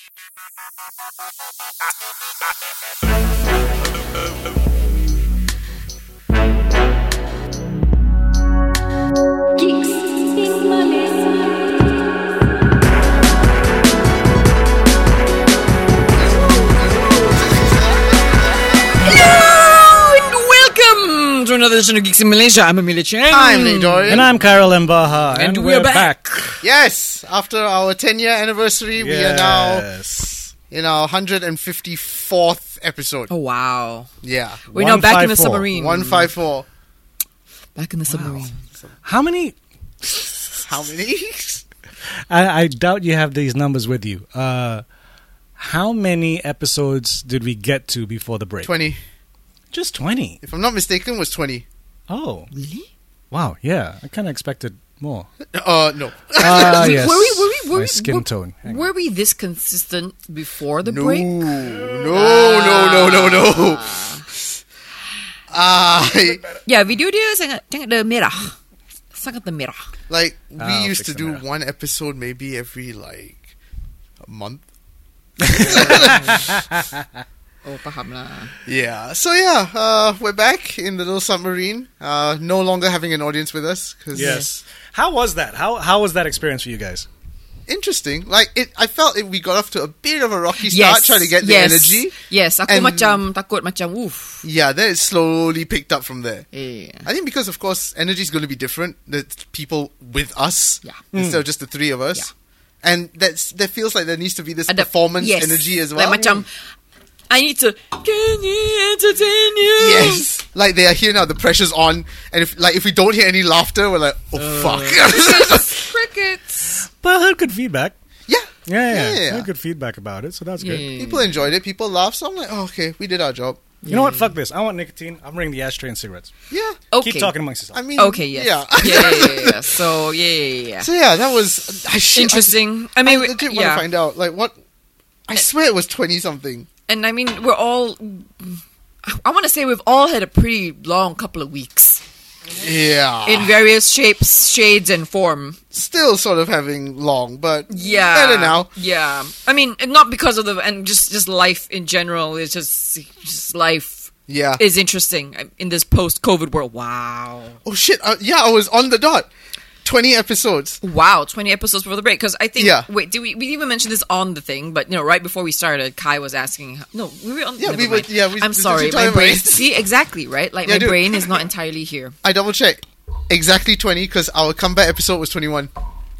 Another edition of Geeks in Malaysia. I'm Amelia Chang. I'm Lee Dorian. And I'm Carol Mbaha. And we're back. Yes, after our 10-year anniversary, we are now in our 154th episode. Oh, wow. Yeah. We're now back in the submarine. 154. Back in the submarine. How many? How many? I doubt you have these numbers with you. How many episodes did we get to before the break? 20. Just 20. If I'm not mistaken, it was 20. Oh. Really? Wow, yeah. I kind of expected more. No. Yes. Were My skin tone. Were we this consistent before the break? No. Yeah, video dia sangat the merah. Sangat the merah. Like, we used to fix the do mirror. one episode maybe every, a month. Oh, faham lah. Yeah. So, we're back in the little submarine. No longer having an audience with us. Yes. How was that? How was that experience for you guys? Interesting. I felt we got off to a bit of a rocky start trying to get the energy. Yes, aku takut oof. Yeah, then it slowly picked up from there. Yeah. I think because, of course, energy is going to be different. There's people with us instead of just the three of us. Yeah. And there feels like there needs to be this performance energy as well. Like I need to can you entertain you? Yes. Like they are here now, the pressure's on, and if we don't hear any laughter, we're like, fuck. Crickets. But I heard good feedback. Yeah. I heard good feedback about it, so that's good. People enjoyed it, people laughed, so I'm like, okay, we did our job. You know what? Fuck this. I want nicotine. I'm bringing the ashtray and cigarettes. Yeah. Okay. Keep talking amongst yourselves. I mean, okay, yes. Yeah. So, So yeah, that was interesting. I legit want to find out, what, I swear it was 20-something. And I mean, we're all, I want to say we've all had a pretty long couple of weeks. Yeah. In various shapes, shades, and form. Still sort of having long, but better now. Yeah. I mean, not because of just life in general. It's just life is interesting in this post-COVID world. Wow. Oh, shit. I was on the dot. 20 episodes. Wow, 20 episodes before the break. Because I think, wait, we even mentioned this on the thing, but right before we started, Kai was asking, no, we were on the I'm sorry, my brain, see, exactly, right? Like, my brain is not entirely here. I double checked. Exactly 20, because our comeback episode was 21.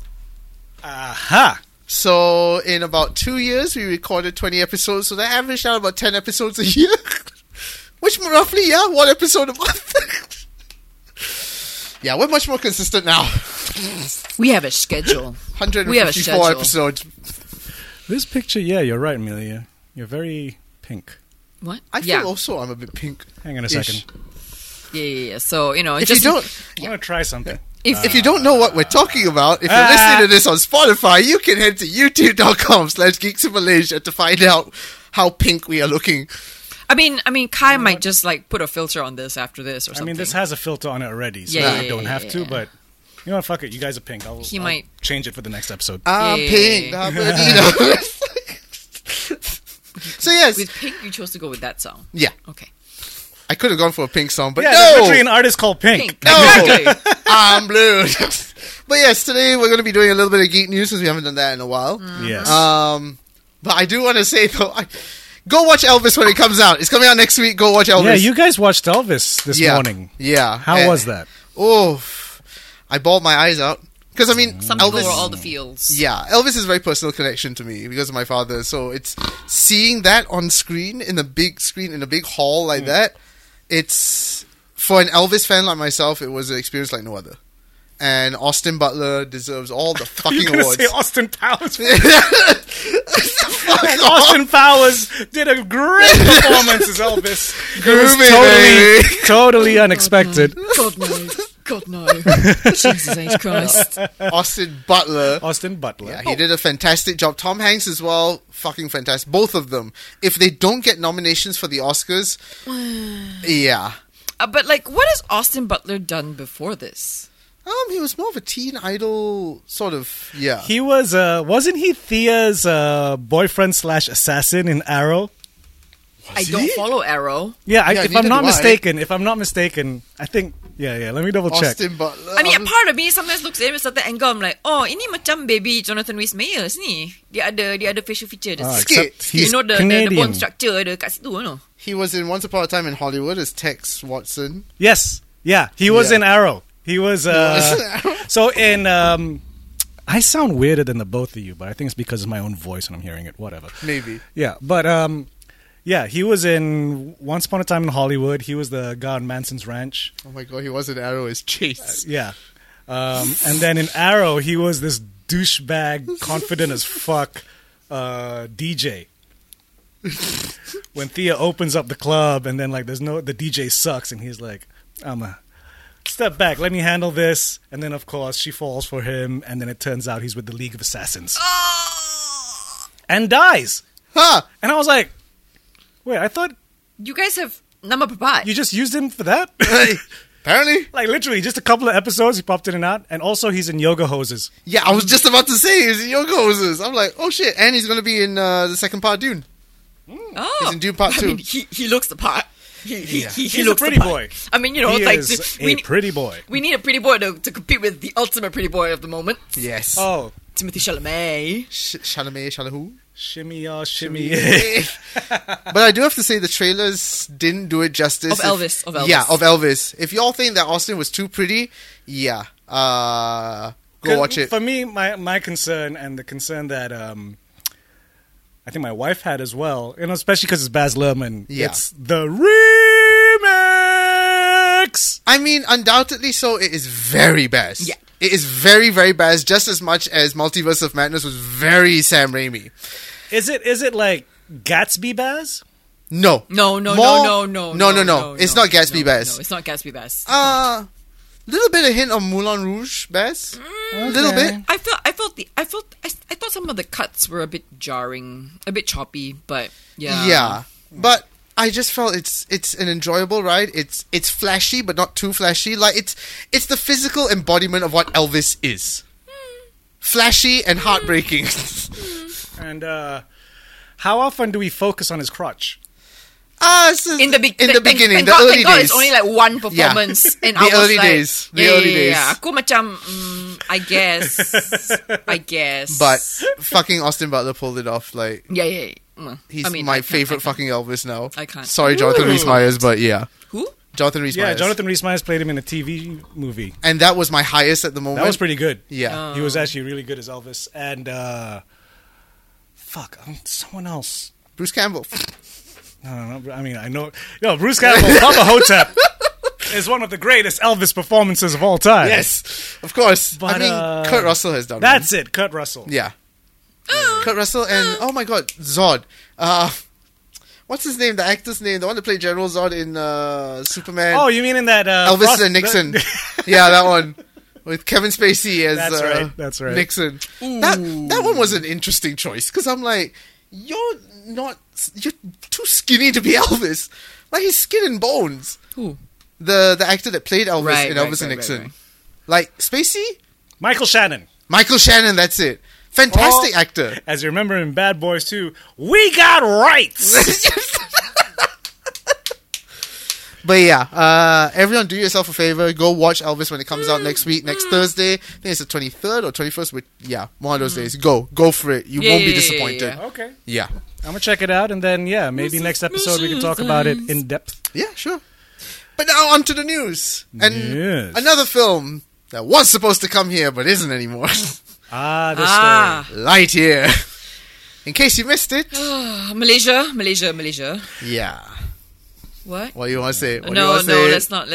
Aha! So, in about 2 years, we recorded 20 episodes, so that averaged out about 10 episodes a year. Which roughly, 1 episode a month. Yeah, we're much more consistent now. We have a schedule. 154 episodes. This picture, you're right, Amelia. You're very pink. What? I feel also I'm a bit pink. Hang on a second. Yeah. So, if you don't... I want to try something. If you don't know what we're talking about, if you're listening to this on Spotify, you can head to youtube.com/geeksinmalaysia to find out how pink we are looking. I mean, Kai might just put a filter on this after this or something. I mean, this has a filter on it already, so I don't have to, but you know what, fuck it, you guys are pink. I'll change it for the next episode. I'm pink. So yes. With pink, you chose to go with that song. Yeah. Okay. I could have gone for a pink song, but there's no! literally an artist called Pink. No! Exactly. I'm blue. But yes, today we're going to be doing a little bit of geek news because we haven't done that in a while. Yes. But I do want to say, though... Go watch Elvis when it comes out. It's coming out next week. Go watch Elvis. Yeah, you guys watched Elvis this morning. Yeah. How was that? Oh, I bawled my eyes out. Because, I mean, some Elvis... people were all the feels. Yeah, Elvis is a very personal connection to me because of my father. So it's seeing that on screen, in a big hall like that, it's... For an Elvis fan like myself, it was an experience like no other. And Austin Butler deserves all the fucking awards. Say Austin Powers. Austin Powers did a great performance as Elvis. It was totally unexpected. God no. Jesus H. Christ. Austin Butler. Yeah, he did a fantastic job. Tom Hanks as well. Fucking fantastic. Both of them. If they don't get nominations for the Oscars, yeah. But what has Austin Butler done before this? He was more of a teen idol sort of. Yeah, he was. Wasn't he Thea's boyfriend / assassin in Arrow? I don't follow Arrow. Yeah, if I'm not mistaken, I think. Yeah. Let me double check. Austin Butler. I mean, a part of me sometimes looks at him at certain angle. I'm like, oh, ini macam baby Jonathan Rhys Meyers ni. Dia ada facial feature. He's the bone structure ada kat situ, you know. He was in Once Upon a Time in Hollywood as Tex Watson. Yes. Yeah, he was in Arrow. He was. So in. I sound weirder than the both of you, but I think it's because of my own voice and I'm hearing it. Whatever. Maybe. Yeah, but yeah, he was in Once Upon a Time in Hollywood. He was the guy on Manson's Ranch. Oh my god, he was in Arrow as Chase. Yeah. And then in Arrow, he was this douchebag, confident as fuck DJ. When Thea opens up the club and then the DJ sucks and he's like, step back, let me handle this. And then of course she falls for him and then it turns out he's with the League of Assassins. And dies. Huh. And I was like, wait, I thought... You guys have Nama Papat. You just used him for that? Apparently. Like, literally, just a couple of episodes, he popped in and out. And also, he's in Yoga Hoses. Yeah, I was just about to say, he's in Yoga Hoses. I'm like, oh shit. And he's going to be in the second part of Dune. Oh. He's in Dune Part 2. I mean, he looks the part. He he's looks a pretty boy. I mean, you know, he like... is a pretty boy. We need a pretty boy to compete with the ultimate pretty boy of the moment. Yes. Oh. Timothy Chalamet. Chalamet who? Shimmy, shimmy. But I do have to say the trailers didn't do it justice. Of Elvis. Yeah, of Elvis. If y'all think that Austin was too pretty, yeah. Go watch it. For me, my concern and the concern that I think my wife had as well, and especially because it's Baz Luhrmann, it's the remix! I mean, undoubtedly so, it is very Baz. Yeah. It is very, very Baz, just as much as Multiverse of Madness was very Sam Raimi. Is it like Gatsby Baz? No. No. It's not Gatsby Baz. No, it's not Gatsby Baz. Little bit of hint of Moulin Rouge Baz. A little bit. I thought some of the cuts were a bit jarring, a bit choppy, but yeah. Yeah, but I just felt it's an enjoyable ride. It's flashy, but not too flashy. Like it's the physical embodiment of what Elvis is. Flashy and heartbreaking. And how often do we focus on his crotch? In the beginning, the early days. It's only like one performance, and the early days. The early days. Aku macam, I guess. But fucking Austin Butler pulled it off. Like, yeah. He's my favorite fucking Elvis now. I can't. Sorry, Jonathan Rhys Meyers, but yeah. Who? Jonathan Rhys Meyers. Yeah, Jonathan Rhys Meyers played him in a TV movie, and that was my highest at the moment. That was pretty good. Yeah, he was actually really good as Elvis. And someone else, Bruce Campbell. No, I mean, I know. Bruce Campbell, Papa Hotep, is one of the greatest Elvis performances of all time. Yes, of course. But, I mean, Kurt Russell has done That's it, Kurt Russell. Yeah. Kurt Russell and, oh my god, Zod. What's his name? The actor's name? The one that played General Zod in Superman. Oh, you mean in that... Elvis and Nixon. Yeah, that one. With Kevin Spacey as That's right. Nixon. That one was an interesting choice, because I'm like, you're too skinny to be Elvis. Like, he's skin and bones. Who? The actor that played Elvis in Elvis and Nixon. Right. Like, Spacey? Michael Shannon, that's it. Fantastic actor. As you remember in Bad Boys 2, we got rights! But yeah, everyone do yourself a favor. Go watch Elvis when it comes out next Thursday. I think it's the 23rd or 21st. One of those days. Go for it. You won't be disappointed. Yeah. Okay. Yeah. I'm going to check it out, and then, maybe next episode we can talk about it in depth. Yeah, sure. But now on to the news. And another film that was supposed to come here, but isn't anymore. This story. Lightyear. In case you missed it. Malaysia. Yeah. What? What do you want to say? No, let's not.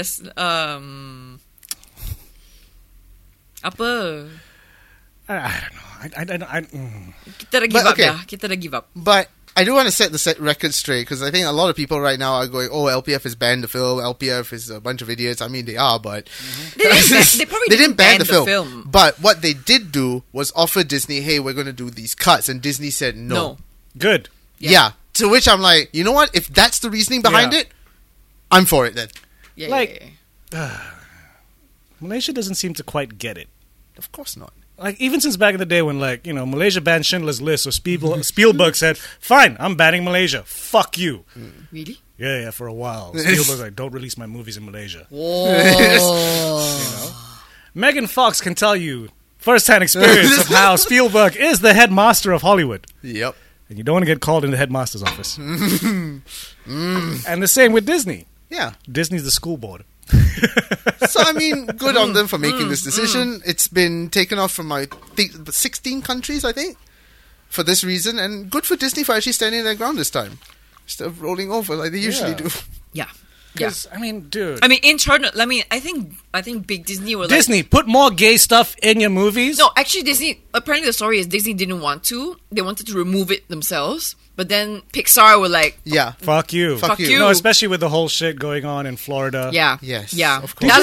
Apa? I don't know. Kita dah give up. But I do want to set the record straight, because I think a lot of people right now are going, oh, LPF has banned the film. LPF is a bunch of idiots. I mean, they are, but... They probably didn't ban the film. But what they did do was offer Disney, hey, we're going to do these cuts. And Disney said no. Good. Yeah. To which I'm like, you know what? If that's the reasoning behind it, I'm for it then. Malaysia doesn't seem to quite get it. Of course not. Like, even since back in the day when, like, you know, Malaysia banned Schindler's List, so Spielberg said, fine, I'm banning Malaysia. Fuck you. Really? Yeah, for a while. Spielberg's like, don't release my movies in Malaysia. Whoa. You know? Megan Fox can tell you first-hand experience of how Spielberg is the headmaster of Hollywood. Yep. And you don't want to get called in the headmaster's office. And the same with Disney. Yeah. Disney's the school board. So, I mean, good on them for making this decision. It's been taken off from, I think, 16 countries, I think, for this reason. And good for Disney for actually standing their ground this time. Instead of rolling over like they usually do. Yeah. Because, I mean, dude. I mean, internal. I mean, I think Big Disney were Disney, put more gay stuff in your movies. No, actually, Disney. Apparently, the story is Disney didn't want to. They wanted to remove it themselves, but then Pixar were like, "Yeah, fuck you, fuck you." No, especially with the whole shit going on in Florida. Yeah, yes, yeah. Of course.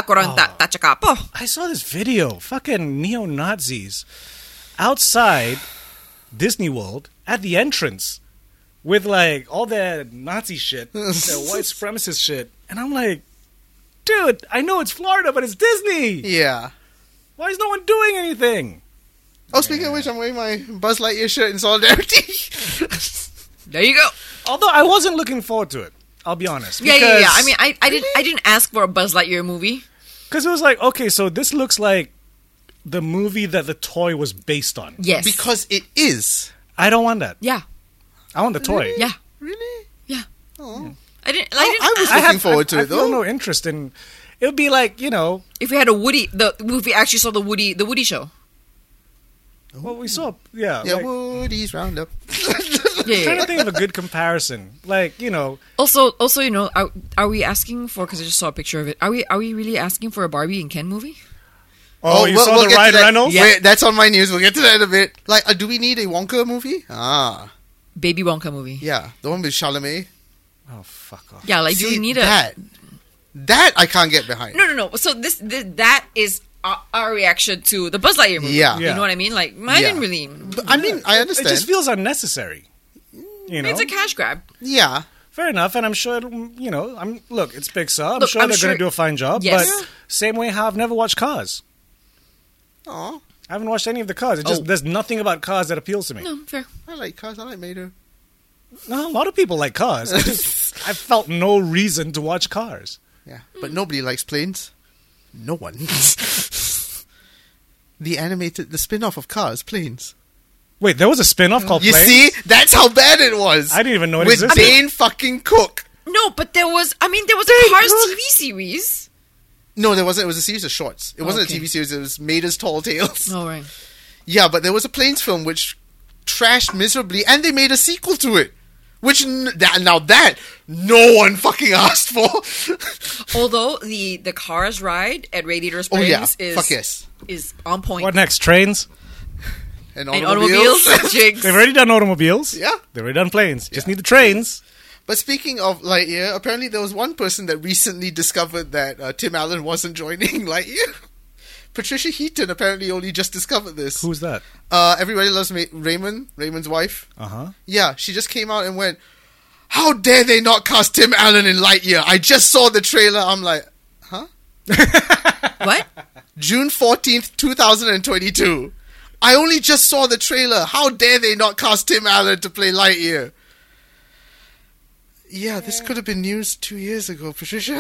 I saw this video. Fucking neo-Nazis outside Disney World at the entrance. With, like, all their Nazi shit, their white supremacist shit. And I'm like, dude, I know it's Florida, but it's Disney. Yeah. Why is no one doing anything? Oh, speaking of which, I'm wearing my Buzz Lightyear shirt in solidarity. There you go. Although I wasn't looking forward to it. I'll be honest. Yeah. I mean, I didn't ask for a Buzz Lightyear movie. Because it was like, okay, so this looks like the movie that the toy was based on. Yes. Because it is. I don't want that. Yeah. I want the toy. Yeah. Really? Yeah. Oh. I was looking forward to it, though. I feel no interest in... It would be like, you know... If we had a Woody... If we actually saw the Woody show. Well, we saw... Yeah. Yeah, like, Woody's Roundup. I'm trying to think of a good comparison. Like, you know... Also, you know, are we asking for... Because I just saw a picture of it. Are we really asking for a Barbie and Ken movie? Oh, you saw the Ryan Reynolds? Yeah. Wait, that's on my news. We'll get to that in a bit. Like, do we need a Wonka movie? Baby Wonka movie. Yeah, the one with Chalamet. Oh, fuck off. Yeah, like, do we need that I can't get behind. No. So that is our reaction to the Buzz Lightyear movie. Yeah. You know what I mean? Like, I didn't really... I mean, I understand. It just feels unnecessary. You know? It's a cash grab. Yeah. Fair enough, and I'm sure, you know, look, it's Pixar. I'm sure they're going to do a fine job, but same way how I've never watched Cars. Aw. I haven't watched any of the Cars. It just there's nothing about Cars that appeals to me. No, fair. I like Cars. I like Mater. No, a lot of people like Cars. I felt no reason to watch Cars. Yeah, but nobody likes planes. No one. The spin-off of Cars, Planes. Wait, there was a spin-off called You Planes? see? That's how bad it was. I didn't even know it existed. With Dane fucking Cook. No, but there was a Cars TV series. No, there wasn't. It was a series of shorts. It wasn't a TV series. It was Mater's Tall Tales. Oh, right. Yeah, but there was a Planes film which trashed miserably, and they made a sequel to it. Which, that no one fucking asked for. Although, the Cars ride at Radiator Springs is on point. What next? Trains? And automobiles. They've already done automobiles. Yeah. They've already done planes. Just need the trains. But speaking of Lightyear, apparently there was one person that recently discovered that Tim Allen wasn't joining Lightyear. Patricia Heaton apparently only just discovered this. Who's that? Everybody loves Raymond's wife. Uh-huh. Yeah, she just came out and went, "How dare they not cast Tim Allen in Lightyear? I just saw the trailer." I'm like, huh? What? June 14th, 2022. I only just saw the trailer. How dare they not cast Tim Allen to play Lightyear? Yeah, this could have been news 2 years ago, Patricia.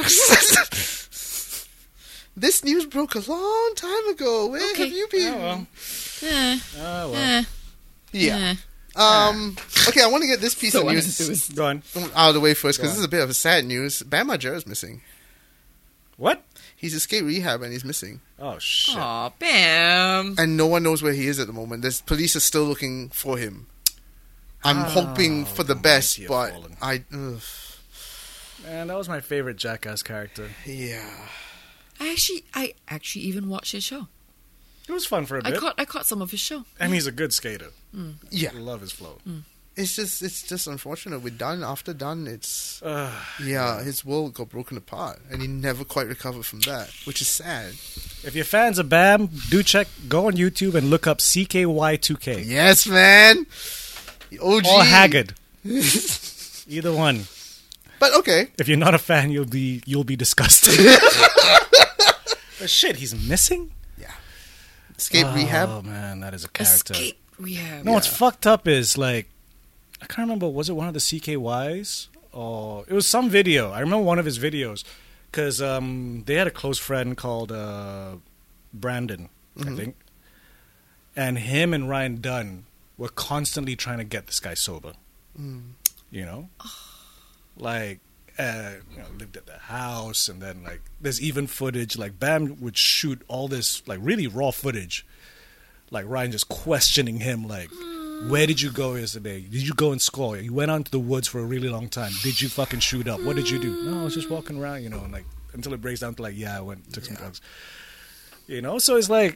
This news broke a long time ago. Where have you been? Oh, well. Yeah. Okay, I want to get this piece of news Go on. out of the way first, because this is a bit of a sad news. Bam Margera's missing. What? He's escaped rehab and he's missing. Oh, shit. Aw, Bam. And no one knows where he is at the moment. There's police are still looking for him. I'm hoping for the best, but Man, that was my favorite Jackass character. Yeah. I actually even watched his show. It was fun for a bit. I caught some of his show. And he's a good skater. Yeah. I love his flow. It's just unfortunate. With after Dunn, his world got broken apart, and he never quite recovered from that, which is sad. If you're fans of Bam, go on YouTube and look up CKY2K. Yes, man. The OG. Or Haggard. Either one. But okay. If you're not a fan, you'll be disgusted. But shit, he's missing? Yeah. Escape Rehab. Oh, man, that is a character. Escape Rehab. No, what's fucked up is, like, I can't remember, was it one of the CKYs? Or it was some video. I remember one of his videos. Because they had a close friend called Brandon, I think. And him and Ryan Dunn were constantly trying to get this guy sober. You know? Like, lived at the house, and then, like, there's even footage. Like, Bam would shoot all this, like, really raw footage. Like, Ryan just questioning him, like, where did you go yesterday? Did you go and score? You went out into the woods for a really long time. Did you fucking shoot up? What did you do? No, I was just walking around, you know, and, like, until it breaks down to, like, yeah, I went, took some drugs. You know? So it's like,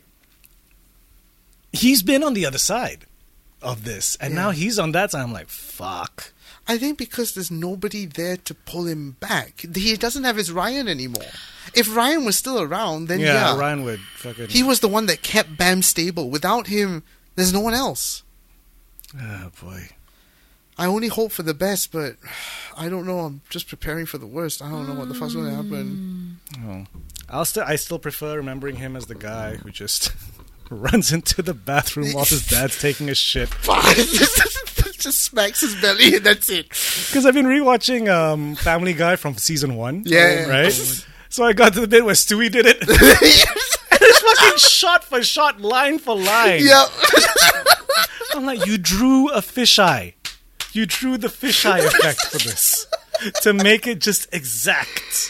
he's been on the other side of this, and now he's on that side. I'm like, fuck. I think because there's nobody there to pull him back. He doesn't have his Ryan anymore. If Ryan was still around, then Ryan would fucking... He was the one that kept Bam stable. Without him, there's no one else. Oh, boy. I only hope for the best, but I don't know. I'm just preparing for the worst. I don't know what the fuck's going to happen. Oh. I still prefer remembering him as the guy who just runs into the bathroom while his dad's taking a shit. Just smacks his belly and that's it. Because I've been rewatching Family Guy from season 1. Yeah. Right? So I got to the bit where Stewie did it. And it's fucking shot for shot, line for line. Yep. I'm like, you drew a fisheye. You drew the fisheye effect for this. To make it just exact.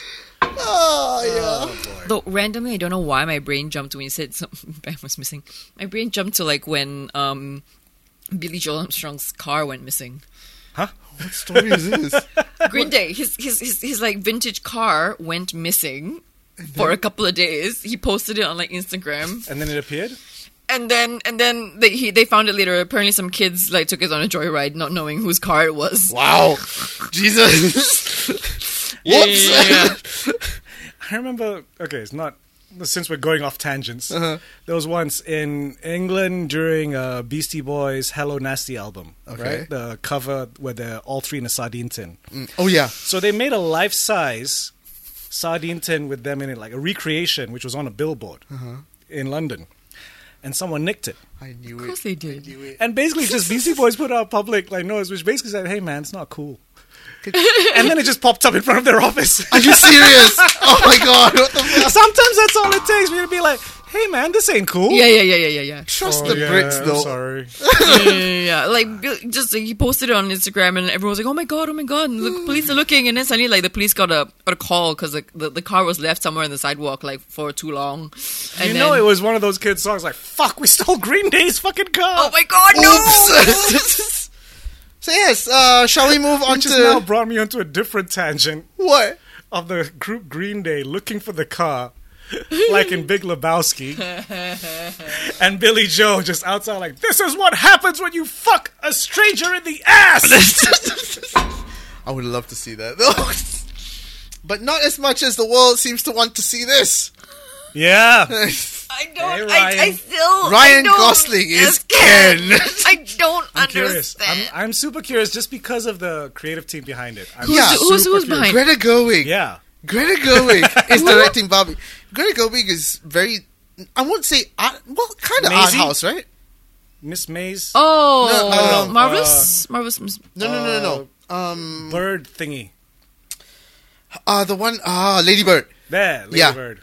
Oh, yeah. Though randomly, I don't know why my brain jumped when you said Bam was missing. My brain jumped to like when Billy Joel Armstrong's car went missing. Huh? What story is this? Green Day. His like vintage car went missing for a couple of days. He posted it on like Instagram, and then it appeared. And then they found it later. Apparently, some kids like took it on a joyride, not knowing whose car it was. Wow, Jesus! Whoops! Yeah. I remember. Okay, it's not. Since we're going off tangents, there was once in England during Beastie Boys' Hello Nasty album, right? The cover where they're all three in a sardine tin. Oh, yeah. So they made a life-size sardine tin with them in it, like a recreation, which was on a billboard in London. And someone nicked it. I knew it. Of course they did. And basically just Beastie Boys put out public like notice, which basically said, hey man, it's not cool. And then it just popped up in front of their office. Are you serious? Oh my god, what the fuck? Sometimes that's all it takes for you to be like, hey man, this ain't cool. Yeah. Trust the Brits though. I'm sorry. Yeah. Like just like, he posted it on Instagram and everyone was like, oh my god, and the police are looking, and then suddenly like the police got a call because the car was left somewhere on the sidewalk like for too long. And you know it was one of those kids' songs like, fuck, we stole Green Day's fucking car. Oh my god, no! Oops. So yes, shall we move on Which to... has now brought me onto a different tangent. What? Of the group Green Day looking for the car, like in Big Lebowski. And Billy Joe just outside like, this is what happens when you fuck a stranger in the ass! I would love to see that, though. But not as much as the world seems to want to see this. Yeah. I don't. Hey, Ryan. I still. Ryan Gosling is Ken. I don't I'm understand. curious. I'm super curious just because of the creative team behind it. Who's behind? Greta Gerwig. Yeah. Greta Gerwig is directing Barbie. Greta Gerwig is very, I won't say art, well, kind of art house, right? Miss Maze. Oh, Marvelous. No. Bird thingy. The one, Lady Bird. There, Lady Bird.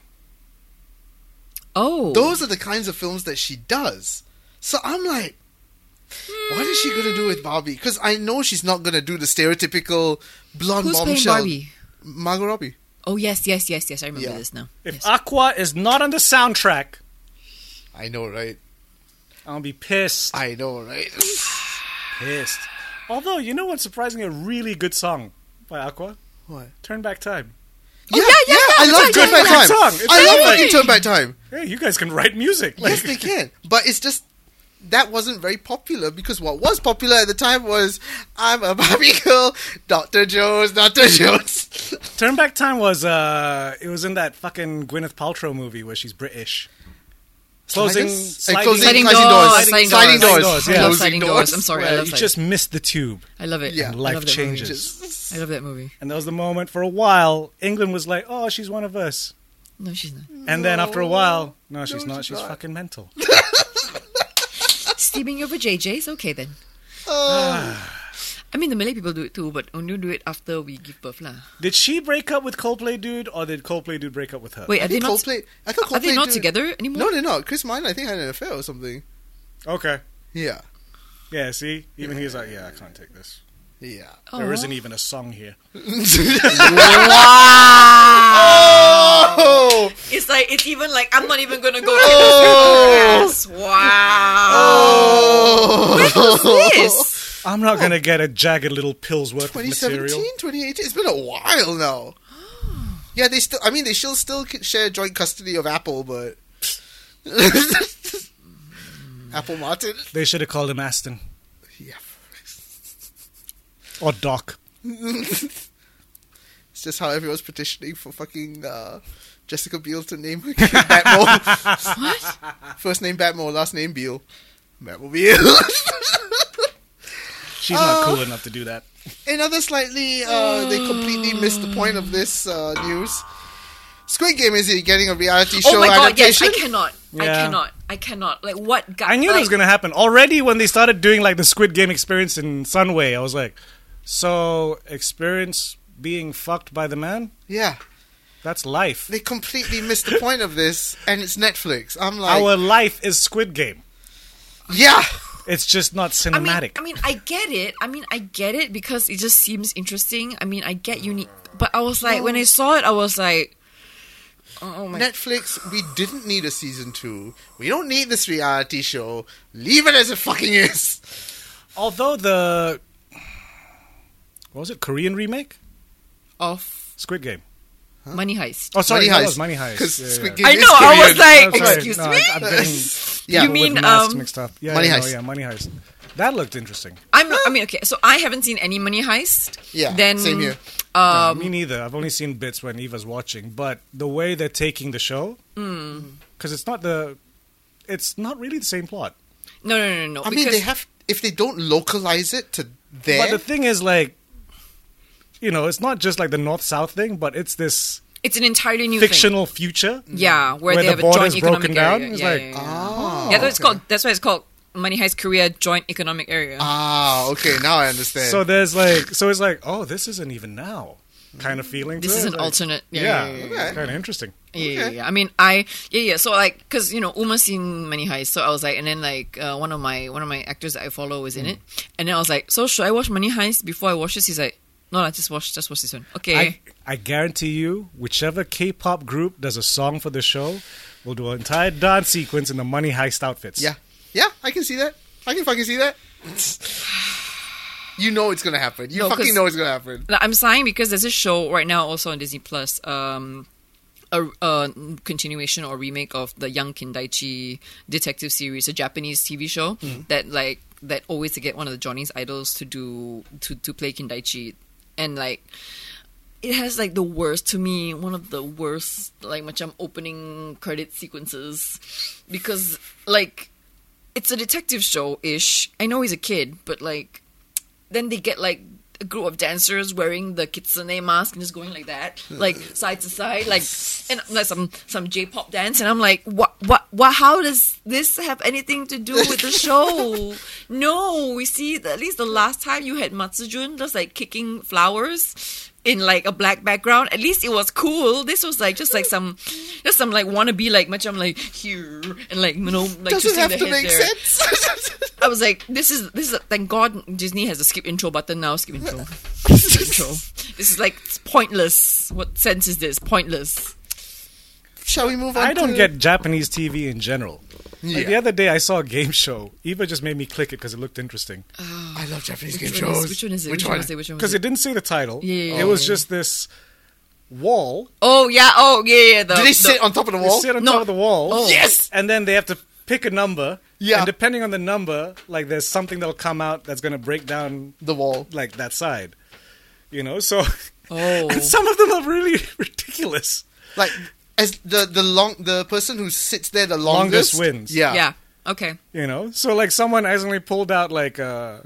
Oh. Those are the kinds of films that she does. So I'm like, what is she going to do with Barbie? Because I know she's not going to do the stereotypical blonde Who's bombshell. Barbie? Margot Robbie. Oh, yes. I remember this now. If Aqua is not on the soundtrack, I know, right? I'll be pissed. I know, right? Pissed. Although, you know what's surprisingly a really good song by Aqua? What? Turn Back Time. Yeah. I love Turn Back Time. I love fucking Turn Back Time. Hey, you guys can write music. Yes, they can. But it's just, that wasn't very popular because what was popular at the time was, I'm a Barbie girl, Dr. Jones. Turn Back Time was, it was in that fucking Gwyneth Paltrow movie where she's British. Sliding doors. Yeah. Sliding doors. I'm sorry. I love you just missed the tube. I love it. Yeah. And life changes. I love that movie. And that was the moment for a while, England was like, oh, she's one of us. No, she's not. And then after a while, no, she's not. She's fucking mental. Steaming over JJ's? Okay then. I mean, the Malay people do it too, but only do it after we give birth lah. Did she break up with Coldplay Dude, or did Coldplay Dude break up with her? Wait, are they not Coldplay together anymore? No, they're not. Chris Minor, I think, had an affair or something. Okay. Yeah. Yeah, see? Even he's like, yeah, I can't take this. Yeah. There isn't even a song here. Wow! It's like, it's even like, I'm not even going to go to this. Wow! When was this? I'm not going to get a jagged little pill's worth of material. 2017, 2018? It's been a while now. Yeah, they still share joint custody of Apple, but... Apple Martin? They should have called him Aston. Yeah. Or Doc. It's just how everyone's petitioning for fucking Jessica Biel to name her kid Batmole. What? First name Batmole, last name Biel. Batmobile. She's not cool enough to do that. Another slightly, they completely missed the point of this news. Squid Game is getting a reality show adaptation. Yes, I cannot. Yeah. I cannot. Like, what? I knew that was going to happen. Already when they started doing, like, the Squid Game experience in Sunway, I was like, so, experience being fucked by the man? Yeah. That's life. They completely missed the point of this, and it's Netflix. I'm like... Our life is Squid Game. Yeah! It's just not cinematic. I mean, I get it because it just seems interesting. I mean, I get unique. But I was like, when I saw it, I was like... Oh my Netflix, we didn't need a season 2. We don't need this reality show. Leave it as it fucking is. Although the... What was it? Korean remake? Of Squid Game. Huh? Money Heist. Oh, sorry, Money Heist. That was Money Heist. Because Squid Game I know, I was like, excuse me? I'm getting you mean mixed up. Yeah, Money Heist. Yeah, Money Heist. That looked interesting. Okay, so I haven't seen any Money Heist. Yeah, then, same here. No, me neither. I've only seen bits when Eva's watching. But the way they're taking the show, because it's not really the same plot. No. I mean, they have, if they don't localize it to there. But the thing is, like, you know, it's not just like the North-South thing, but it's this... It's an entirely new fictional future. Yeah, where they the have a joint economic broken area. Down. It's That's why it's called Money Heist Korea Joint Economic Area. Ah, okay, now I understand. So there's like, it's like, oh, this isn't even now kind of feeling. This is an alternate. Yeah. It's kind of interesting. Yeah. I mean, So like, because Uma's seen Money Heist, so I was like, and then like one of my actors that I follow was in it, and then I was like, so should I watch Money Heist before I watch this? He's like, no, just watch this one. Okay. I guarantee you, whichever K-pop group does a song for the show will do an entire dance sequence in the Money Heist outfits. Yeah, I can see that. I can fucking see that. You know it's gonna happen. You fucking know it's gonna happen. I'm sighing because there's a show right now also on Disney Plus, a continuation or remake of the Young Kindaichi detective series, a Japanese TV show that always to get one of the Johnny's idols to play Kindaichi, and like it has like one of the worst like macam opening credit sequences, because like it's a detective show-ish. I know he's a kid, but like then they get like a group of dancers wearing the kitsune mask and just going like that, like side to side, like, and like some J-pop dance, and I'm like, what? How does this have anything to do with the show? No, we see at least the last time you had Matsujun just like kicking flowers in like a black background. At least it was cool. This was like just some like wannabe like macam like here and like like doesn't have the to head make there. sense. I was like, this is thank God Disney has a skip intro button now. Skip intro. This is like pointless. What sense is this? Pointless. Shall we move on? I don't get Japanese TV in general. Yeah. Like the other day I saw a game show. Eva just made me click it because it looked interesting. I love Japanese game shows. Which one is it? Which one? Because it didn't say the title. Yeah. It was just this wall. Oh yeah. Did they sit on top of the wall? They sit on top of the wall. Oh. Yes. And then they have to pick a number. Yeah. And depending on the number, like there's something that'll come out that's going to break down the wall, like that side. You know, so and some of them are really ridiculous. Like as the person who sits there the longest wins. Yeah. Okay. You know, so like someone accidentally pulled out like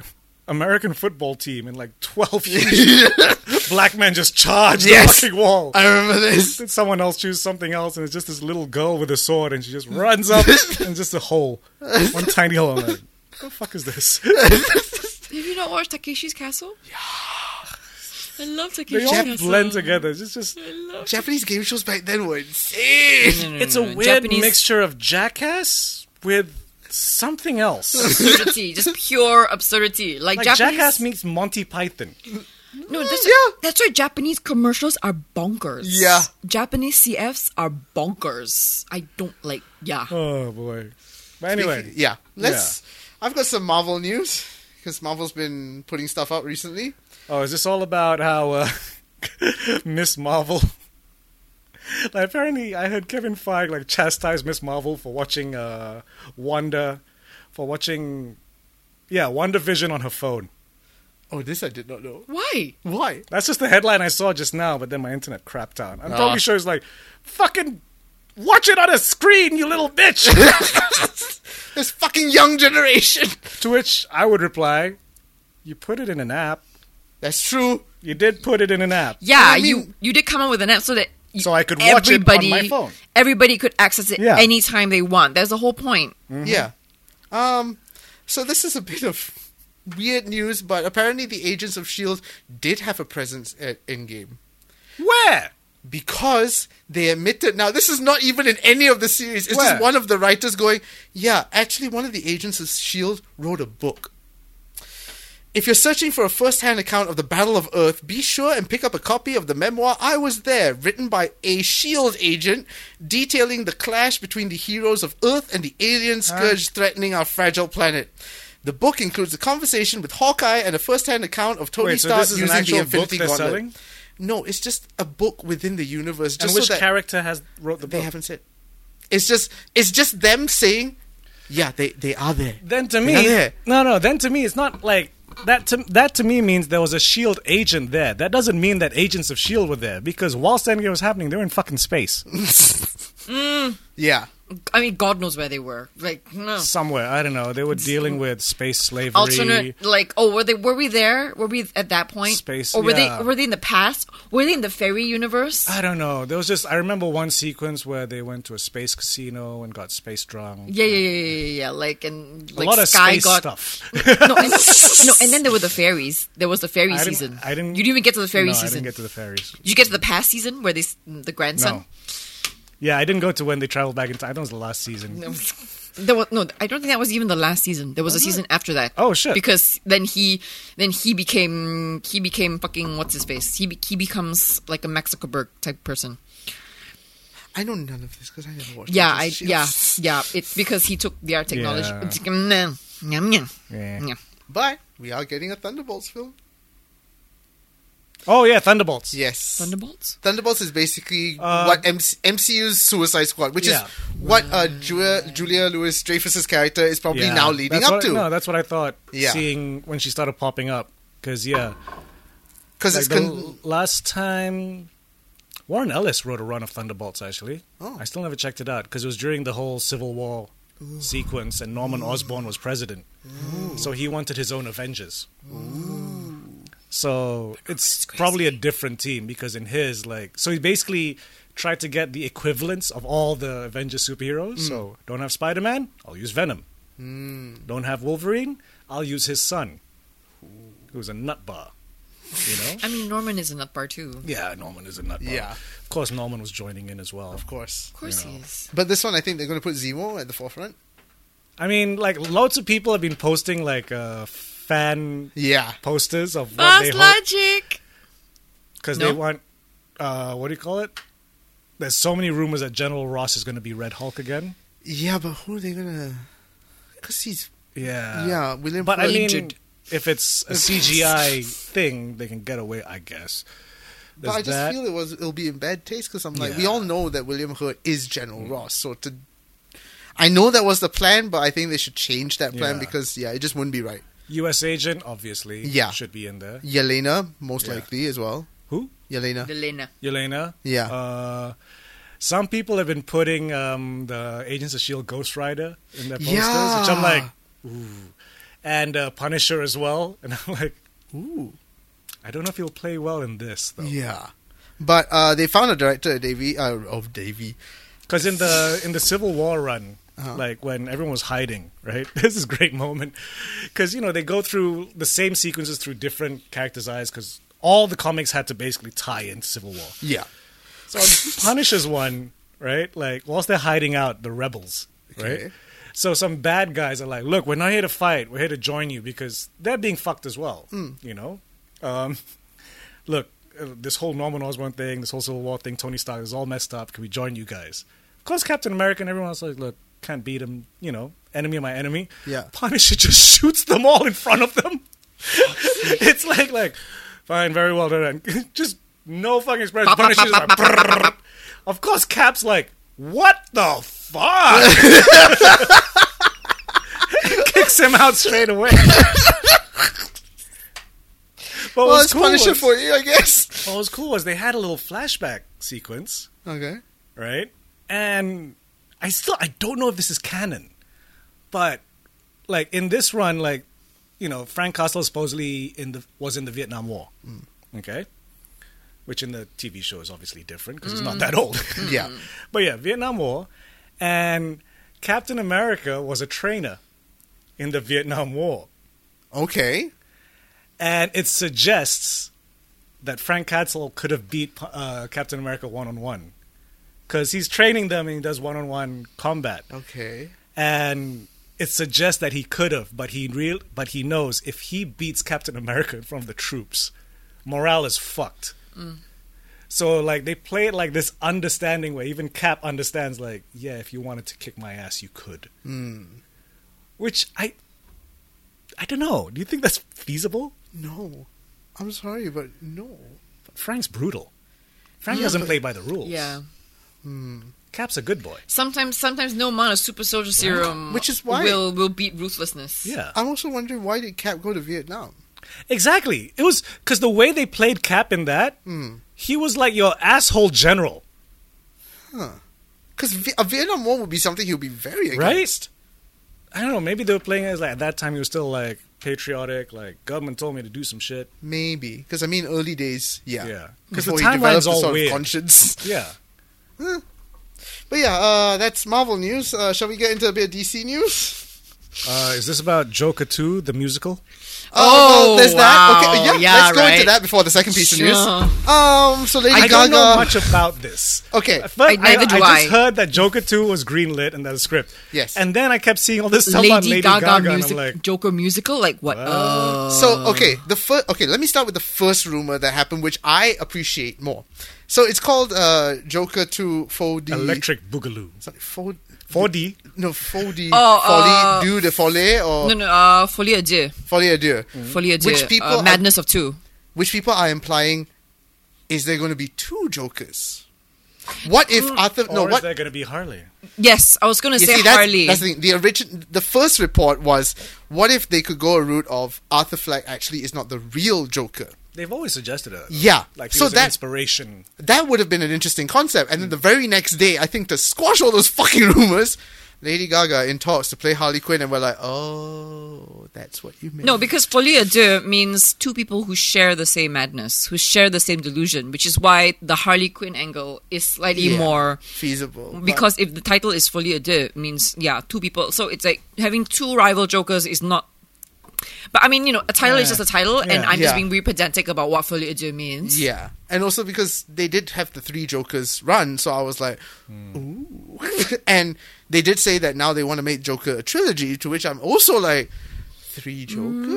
American football team in like 12 years. Black men just charge the fucking wall. I remember this. Did someone else choose something else, and it's just this little girl with a sword, and she just runs up, and just a hole. One tiny hole. I'm like, what the fuck is this? Have you not watched Takeshi's Castle? Yeah. I love Takeshi's Castle. They all blend together. It's just Japanese game shows back then were insane. It's a weird mixture of Jackass with something else. Absurdity, just pure absurdity. Like Japanese... Jackass meets Monty Python. No, that's right. Japanese commercials are bonkers. Yeah. Japanese CFs are bonkers. I don't like. Yeah. Oh boy. But anyway, I've got some Marvel news because Marvel's been putting stuff out recently. Oh, is this all about how Miss Marvel? Like, apparently, I heard Kevin Feige chastise Miss Marvel for watching WandaVision on her phone. Oh, this I did not know. Why? That's just the headline I saw just now, but then my internet crapped out. I'm probably sure it's like, fucking watch it on a screen, you little bitch! This fucking young generation! To which I would reply, you put it in an app. That's true. You did put it in an app. Yeah, I mean, you did come up with an app so that so I could watch it on my phone. Everybody could access it anytime they want. That's the whole point. Mm-hmm. Yeah. So this is a bit of weird news, but apparently the Agents of S.H.I.E.L.D. did have a presence at Endgame. Where? Because they admitted... Now, this is not even in any of the series. It's just one of the writers going, yeah, actually one of the Agents of S.H.I.E.L.D. wrote a book. If you're searching for a first-hand account of the Battle of Earth, be sure and pick up a copy of the memoir I Was There, written by a S.H.I.E.L.D. agent, detailing the clash between the heroes of Earth and the alien scourge threatening our fragile planet. The book includes a conversation with Hawkeye and a first-hand account of Tony Stark using the Infinity Gauntlet. Selling? No, it's just a book within the universe. Just and which character wrote the book? They haven't said. It's just them saying, yeah, they are there. Then to me, no. Then to me, it's not like that. To me means there was a S.H.I.E.L.D. agent there. That doesn't mean that Agents of S.H.I.E.L.D. were there because whilst Endgame was happening, they were in fucking space. Yeah. I mean, God knows where they were. Like, no. Somewhere, I don't know. They were dealing with space slavery. Alternate, were we there? Were we at that point? Space, or were they in the past? Were they in the fairy universe? I don't know. There was just, I remember one sequence where they went to a space casino and got space drunk. Yeah. Like, and like a lot Sky of space stuff. And then there were the fairies. There was the fairy season. You didn't even get to the fairy season. I didn't get to the fairies. Did you get to the past season where the grandson? No. Yeah, I didn't go to when they traveled back in time. That was the last season. I don't think that was even the last season. There was a season after that. Oh shit! Because then he became fucking what's his face. He becomes like a Max Zuckerberg type person. I know none of this because I never watched. Yeah. It's because he took VR technology. Yeah. But we are getting a Thunderbolts film. Oh yeah, Thunderbolts. Yes, Thunderbolts. Thunderbolts is basically what MCU's Suicide Squad, which is what Julia Louis-Dreyfus's character is probably now leading up to. No, that's what I thought. Seeing when she started popping up, because it's the last time Warren Ellis wrote a run of Thunderbolts. Actually, I still never checked it out because it was during the whole Civil War sequence, and Norman Osborn was president, so he wanted his own Avengers. So it's probably a different team because in his so he basically tried to get the equivalents of all the Avengers superheroes. So don't have Spider-Man, I'll use Venom. Don't have Wolverine, I'll use his son, who's a nutbar. You know? I mean, Norman is a nutbar too. Yeah, Norman is a nutbar. Yeah, of course, Norman was joining in as well. Of course, he is. But this one, I think they're going to put Zemo at the forefront. I mean, loads of people have been posting fan posters of what they hope. Logic. Because they want, what do you call it? There's so many rumors that General Ross is going to be Red Hulk again. Yeah, but who are they going to... Because he's... Yeah, William. But I mean, if it's a CGI thing, they can get away, I guess. But I just feel it'll be in bad taste because I'm we all know that William Hurt is General Ross. So I know that was the plan, but I think they should change that plan because, it just wouldn't be right. U.S. Agent, obviously, should be in there. Yelena, most likely, as well. Who? Yelena. Yeah. Some people have been putting the Agents of S.H.I.E.L.D. Ghost Rider in their posters, which I'm like, ooh. and Punisher as well. And I'm like, ooh, I don't know if he'll play well in this, though. Yeah. But they found a director, Davey. Because in the Civil War run, like when everyone was hiding, right? This is a great moment. Because, they go through the same sequences through different characters' eyes because all the comics had to basically tie into Civil War. Yeah. So on Punisher's one, right? Like, whilst they're hiding out, the rebels, right? Okay. So some bad guys are like, look, we're not here to fight. We're here to join you because they're being fucked as well, Look, this whole Norman Osborn thing, this whole Civil War thing, Tony Stark is all messed up. Can we join you guys? Of course, Captain America and everyone else is like, look, can't beat him, enemy of my enemy. Yeah. Punisher just shoots them all in front of them. It's like, fine, very well done. Just no fucking expression. Punisher's like, brrr. Of course, Cap's like, what the fuck? Kicks him out straight away. Well, it's Punisher for you, I guess. What was cool was they had a little flashback sequence. Okay. Right? And I don't know if this is canon, but like in this run, like, Frank Castle supposedly was in the Vietnam War. Okay? Which in the TV show is obviously different because he's not that old. Yeah. But yeah, Vietnam War. And Captain America was a trainer in the Vietnam War. Okay. And it suggests that Frank Castle could have beat Captain America one-on-one. Because he's training them and he does one-on-one combat. Okay. And it suggests that he could have, but he knows if he beats Captain America in front of the troops, morale is fucked. So, like, they play it like this understanding way. Even Cap understands, like, yeah, if you wanted to kick my ass, you could. Which I don't know. Do you think that's feasible? No. I'm sorry, but no. But Frank's brutal. Frank doesn't play by the rules. Yeah. Cap's a good boy. Sometimes no amount of super soldier serum which is why will beat ruthlessness. Yeah. I'm also wondering, why did Cap go to Vietnam? Exactly. It was because the way they played Cap in that, he was like your asshole general. Because a Vietnam War would be something he would be very against. Right? I don't know. Maybe they were playing it as like at that time he was still like patriotic. Like government told me to do some shit. Maybe because early days, yeah. Because the timeline's all weird. Conscience. Yeah. But yeah, that's Marvel news. Shall we get into a bit of DC news? Is this about Joker 2, the musical? Well, there's that. Okay, let's go into that before the second piece of news. So Lady Gaga. I don't know much about this. Okay, I just heard that Joker 2 was greenlit and that script. Yes, and then I kept seeing all this stuff about Lady Gaga music, and I'm like, Joker musical, like what? So let me start with the first rumor that happened, which I appreciate more. So it's called Joker 2 4D Electric Boogaloo. Sorry, 4D? No, 4D. Folie de Folie or... No, Folie à Deux. Folie à Deux. Folie à Deux. Which people Madness of Two. Which people are implying, is there going to be two Jokers? What if Arthur... is there going to be Harley? Yes, I was going to say Harley. That's the thing. The first report was, what if they could go a route of Arthur Fleck actually is not the real Joker? They've always suggested it. Yeah. Like he was an inspiration. That would have been an interesting concept. And then the very next day, I think to squash all those fucking rumors, Lady Gaga in talks to play Harley Quinn, and we're like, oh, that's what you meant. No, because Folie à Deux means two people who share the same madness, who share the same delusion, which is why the Harley Quinn angle is slightly more feasible. Because if the title is Folie à Deux, it means, two people. So it's like having two rival Jokers is not... But I mean, a title is just a title, and I'm just being really pedantic about what Folie à Deux means. Yeah. And also because they did have the three Jokers run, so I was like, ooh. And they did say that now they want to make Joker a trilogy, to which I'm also like, three Jokers?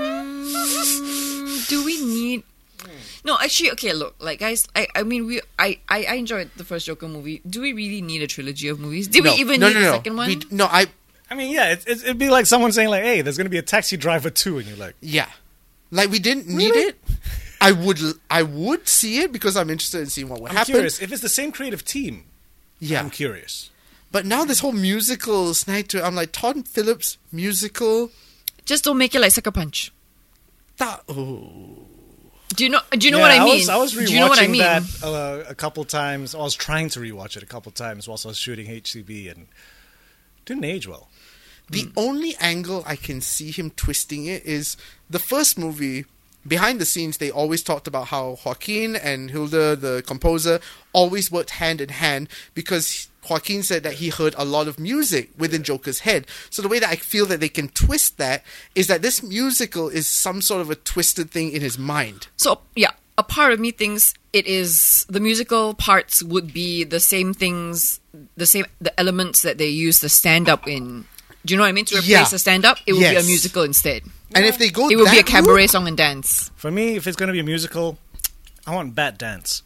Do we need... No, actually, okay, look, like, guys, I enjoyed the first Joker movie. Do we really need a trilogy of movies? Did we even need a second one? I mean, yeah, it'd be like someone saying, like, hey, there's going to be a Taxi Driver 2, and you're like... Yeah. Like, we didn't need it. I would see it because I'm interested in seeing what would happen. I'm curious. If it's the same creative team, I'm curious. But now this whole musical snag to it, I'm like, Todd Phillips musical... Just don't make it like Sucker Punch. Do you know what I mean? I was rewatching that a couple times. I was trying to rewatch it a couple times whilst I was shooting HCB, and it didn't age well. The only angle I can see him twisting it is the first movie. Behind the scenes, they always talked about how Joaquin and Hilda, the composer, always worked hand in hand because Joaquin said that he heard a lot of music within Joker's head. So the way that I feel that they can twist that is that this musical is some sort of a twisted thing in his mind. So, yeah, a part of me thinks it is the musical parts would be the same things, the elements that they use the stand-up in. Do you know what I mean? To replace the stand-up, it would be a musical instead. And if they go it would be a cabaret song and dance. For me, if it's going to be a musical, I want Bat Dance.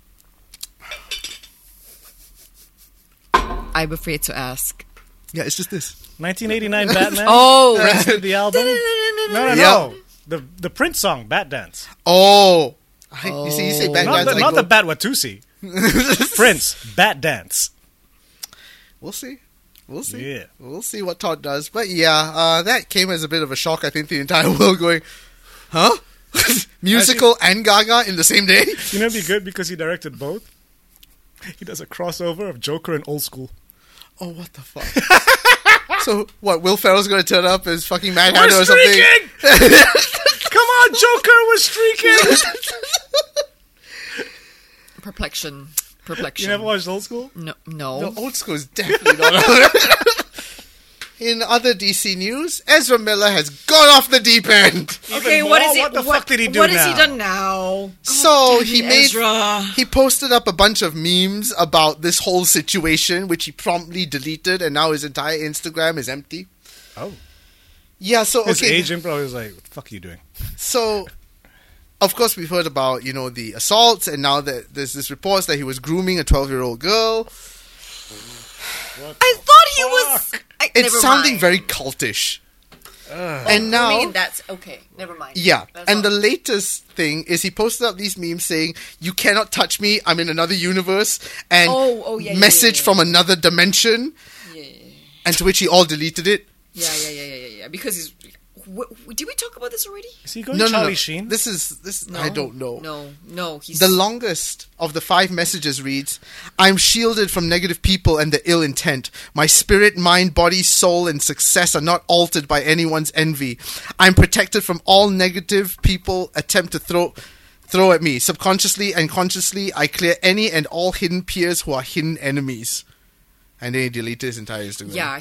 I'm afraid to ask. Yeah, it's just this. 1989 Batman. Oh! Prince did the album. No. The Prince song, Bat Dance. Oh! You say Bat Dance. Not the Bat Watusi. Prince, Bat Dance. We'll see. Yeah. We'll see what Todd does. But yeah, that came as a bit of a shock, I think, the entire world going, huh? Musical and Gaga in the same day? You know, it'd be good because he directed both. He does a crossover of Joker and Old School. Oh, what the fuck? So, what, Will Ferrell's going to turn up as fucking Mad Hatter or something? Come on, Joker, we're streaking! Perplexion. You never watched Old School? No. No, Old School is definitely not on. In other DC news, Ezra Miller has gone off the deep end. Okay, what is it? What the fuck did he do now? What has he done now? So he posted up a bunch of memes about this whole situation, which he promptly deleted, and now his entire Instagram is empty. Oh. Yeah, so his agent probably was like, what the fuck are you doing? So, of course, we've heard about, the assaults, and now that there's this reports that he was grooming a 12-year-old girl. I thought he was... It's sounding very cultish. And now... that's... Okay, never mind. Yeah, and the latest thing is he posted up these memes saying, you cannot touch me, I'm in another universe, and message from another dimension, and to which he all deleted it. Yeah, because he's... Did we talk about this already? Is he going Charlie Sheen? This is I don't know. No. The longest of the 5 messages reads, I'm shielded from negative people and the ill intent. My spirit, mind, body, soul, and success are not altered by anyone's envy. I'm protected from all negative people attempt to throw at me. Subconsciously and consciously, I clear any and all hidden peers who are hidden enemies. And then he deleted his entire Instagram. Yeah,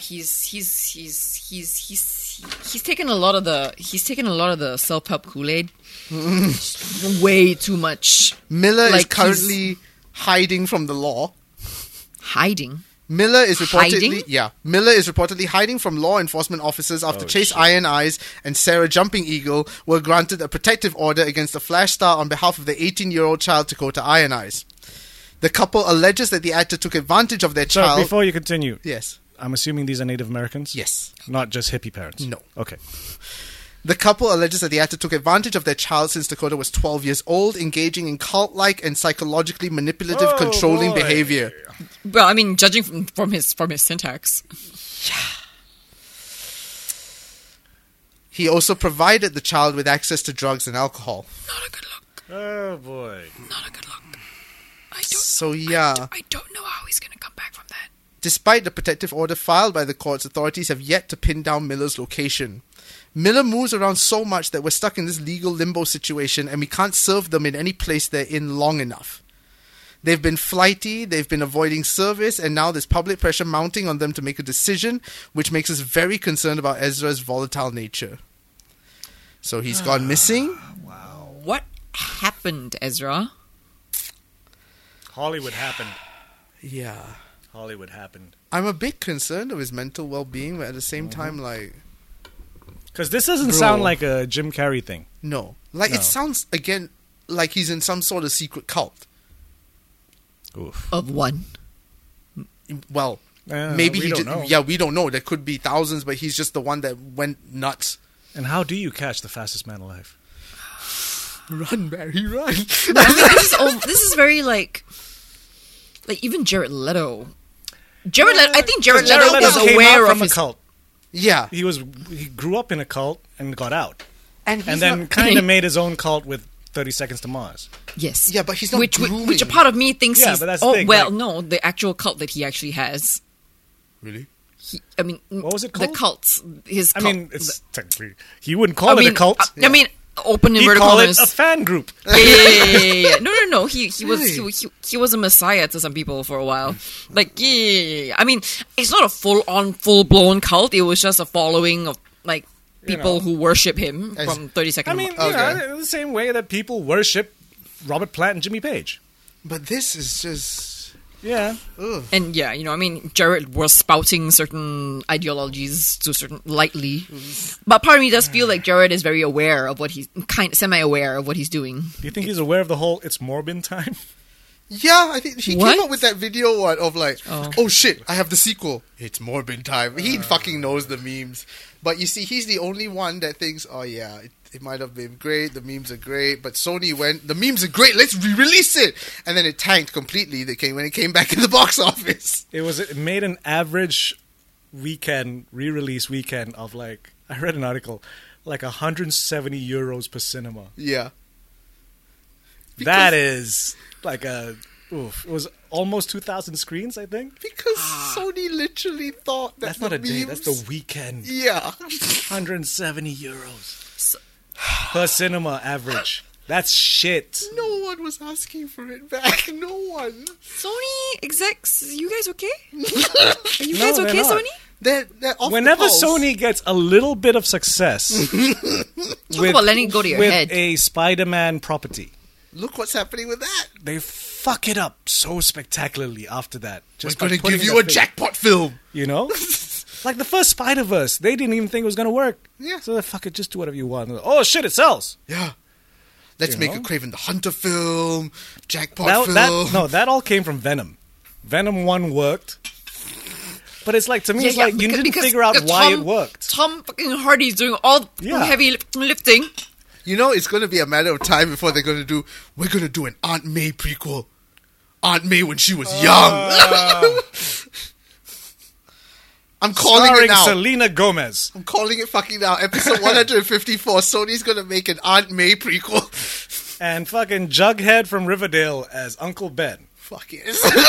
he's taken a lot of the self-help Kool-Aid. Way too much. Miller is currently hiding from the law. Hiding? Miller is reportedly hiding from law enforcement officers after Chase Iron Eyes and Sarah Jumping Eagle were granted a protective order against the Flash star on behalf of the 18-year-old child Dakota Iron Eyes. The couple alleges that the actor took advantage of their child... Before you continue... Yes. I'm assuming these are Native Americans? Yes. Not just hippie parents? No. Okay. The couple alleges that the actor took advantage of their child since Dakota was 12 years old, engaging in cult-like and psychologically manipulative controlling behavior. Well, I mean, judging from his syntax. Yeah. He also provided the child with access to drugs and alcohol. Not a good look. Oh, boy. Not a good look. I don't know how he's going to come back from that. Despite the protective order filed by the courts, authorities have yet to pin down Miller's location. Miller moves around so much that we're stuck in this legal limbo situation and we can't serve them in any place they're in long enough. They've been flighty, they've been avoiding service, and now there's public pressure mounting on them to make a decision, which makes us very concerned about Ezra's volatile nature. So he's gone missing. Wow. What happened, Ezra? Hollywood happened. Yeah. Hollywood happened. I'm a bit concerned of his mental well-being, but at the same time, because this doesn't sound like a Jim Carrey thing. No. It sounds, again, like he's in some sort of secret cult. Oof. Of one? Well, maybe he just... Yeah, we don't know. There could be thousands, but he's just the one that went nuts. And how do you catch the fastest man alive? Run, Barry, run. I mean, this is very, like even Jared Leto. I think Jared Leto was aware of a cult. Yeah. He grew up in a cult and got out. And then kind of made his own cult with 30 Seconds to Mars. Yes. Yeah, but he's not grooming. Which a part of me thinks he's... but that's the thing, no, the actual cult that he actually has. Really? what was it called? The cults. It's technically he wouldn't call it a cult. Open inverted commas. A fan group. Yeah. No. He was a messiah to some people for a while. It's not a full blown cult. It was just a following of people who worship him from 30 Seconds. The same way that people worship Robert Plant and Jimmy Page. But this is just. Yeah. Ugh. And Jared was spouting certain ideologies to certain lightly. Mm-hmm. But part of me does feel like Jared is very aware of what he's semi-aware of what he's doing. Do you think he's aware of the whole "it's Morbin" time? Yeah, I think he came up with that video of oh shit, I have the sequel. It's Morbin time. He fucking knows the memes. But you see, he's the only one that thinks, oh yeah, it might have been great, the memes are great, but Sony went, the memes are great, let's re-release it! And then it tanked completely when it came back in the box office. It made an average re-release weekend of I read an article, 170 euros per cinema. Yeah. That is it was almost 2,000 screens, I think. Because Sony literally thought that that's not a day, that's the weekend. Yeah. 170 euros per cinema average. That's shit. No one was asking for it back. No one. Sony execs, you guys okay? Are you guys okay, Sony? They're off Whenever Sony gets a little bit of success Talk about letting it go to your head. With a Spider-Man property. Look what's happening with that. They fuck it up so spectacularly after that. Just we're going to give you a jackpot film. You know? Like the first Spider-Verse. They didn't even think it was going to work. Yeah. So fuck it, just do whatever you want. Oh shit, it sells. Yeah. Let's make a Kraven the Hunter film, jackpot film. That all came from Venom. Venom 1 worked. But it's to me, you didn't figure out why it worked. Tom fucking Hardy's doing all heavy lifting. You know, it's going to be a matter of time before we're going to do an Aunt May prequel. Aunt May when she was young. I'm calling it now. Selena Gomez. I'm calling it fucking now. Episode 154. Sony's going to make an Aunt May prequel. And fucking Jughead from Riverdale as Uncle Ben. Fuck it.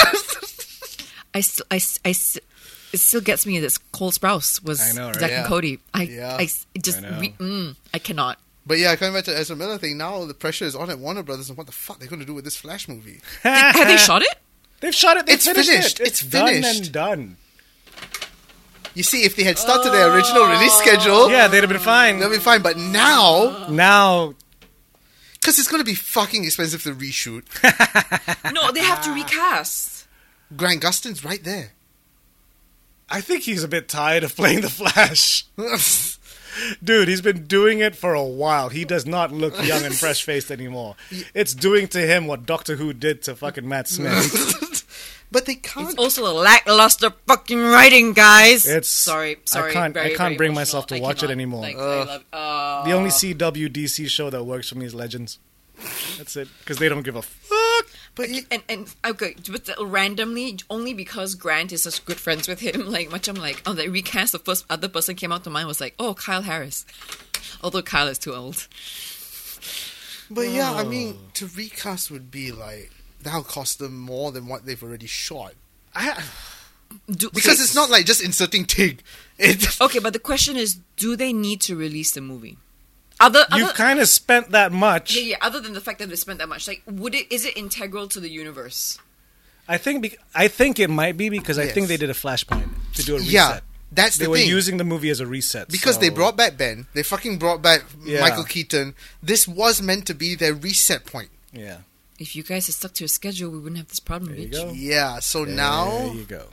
It still gets me that Cole Sprouse was Zack and Cody. I cannot. But yeah, coming back to the Ezra Miller thing, now the pressure is on at Warner Brothers and what the fuck they're going to do with this Flash movie. Have they shot it? They've shot it. It's finished. It's finished. Done and done. You see, if they had started their original release schedule... Yeah, they'd have been fine. They'd be fine, but now... Because it's going to be fucking expensive to reshoot. No, they have to recast. Grant Gustin's right there. I think he's a bit tired of playing the Flash. Dude, he's been doing it for a while. He does not look young and fresh-faced anymore. It's doing to him what Doctor Who did to fucking Matt Smith. But they can't... It's also a lackluster fucking writing, guys. It's... Sorry. I can't bring myself to watch it anymore. The only CW DC show that works for me is Legends. That's it. Because they don't give a fuck. But randomly, only because Grant is such good friends with him, the recast, the first other person came out to mind was Kyle Harris. Although Kyle is too old. But yeah, I mean, to recast would be that'll cost them more than what they've already shot. Because it's not just inserting Tig. Okay, but the question is, do they need to release the movie? You've kind of spent that much. Yeah. Other than the fact that they spent that much, is it integral to the universe? I think it might be because I think they did a Flashpoint to do a reset. Yeah, that's the thing. They were using the movie as a reset because they brought back Ben. They fucking brought back Michael Keaton. This was meant to be their reset point. Yeah. If you guys had stuck to a schedule, we wouldn't have this problem, there you go. Yeah. So now there you go.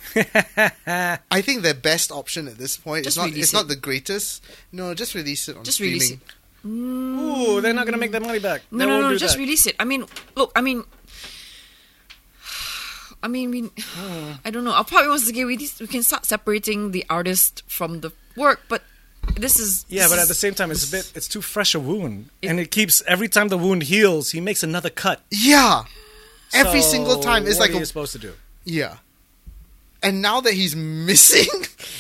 I think their best option at this point is not the greatest. No, just release it on streaming. Release it. Ooh, they're not going to make that money back. No, just release it. I mean, I don't know. I'll probably once again we can start separating the artist from the work, but this is but at the same time it's too fresh a wound, and it keeps every time the wound heals, he makes another cut. Yeah, every single time it's what are you supposed to do? Yeah. And now that he's missing...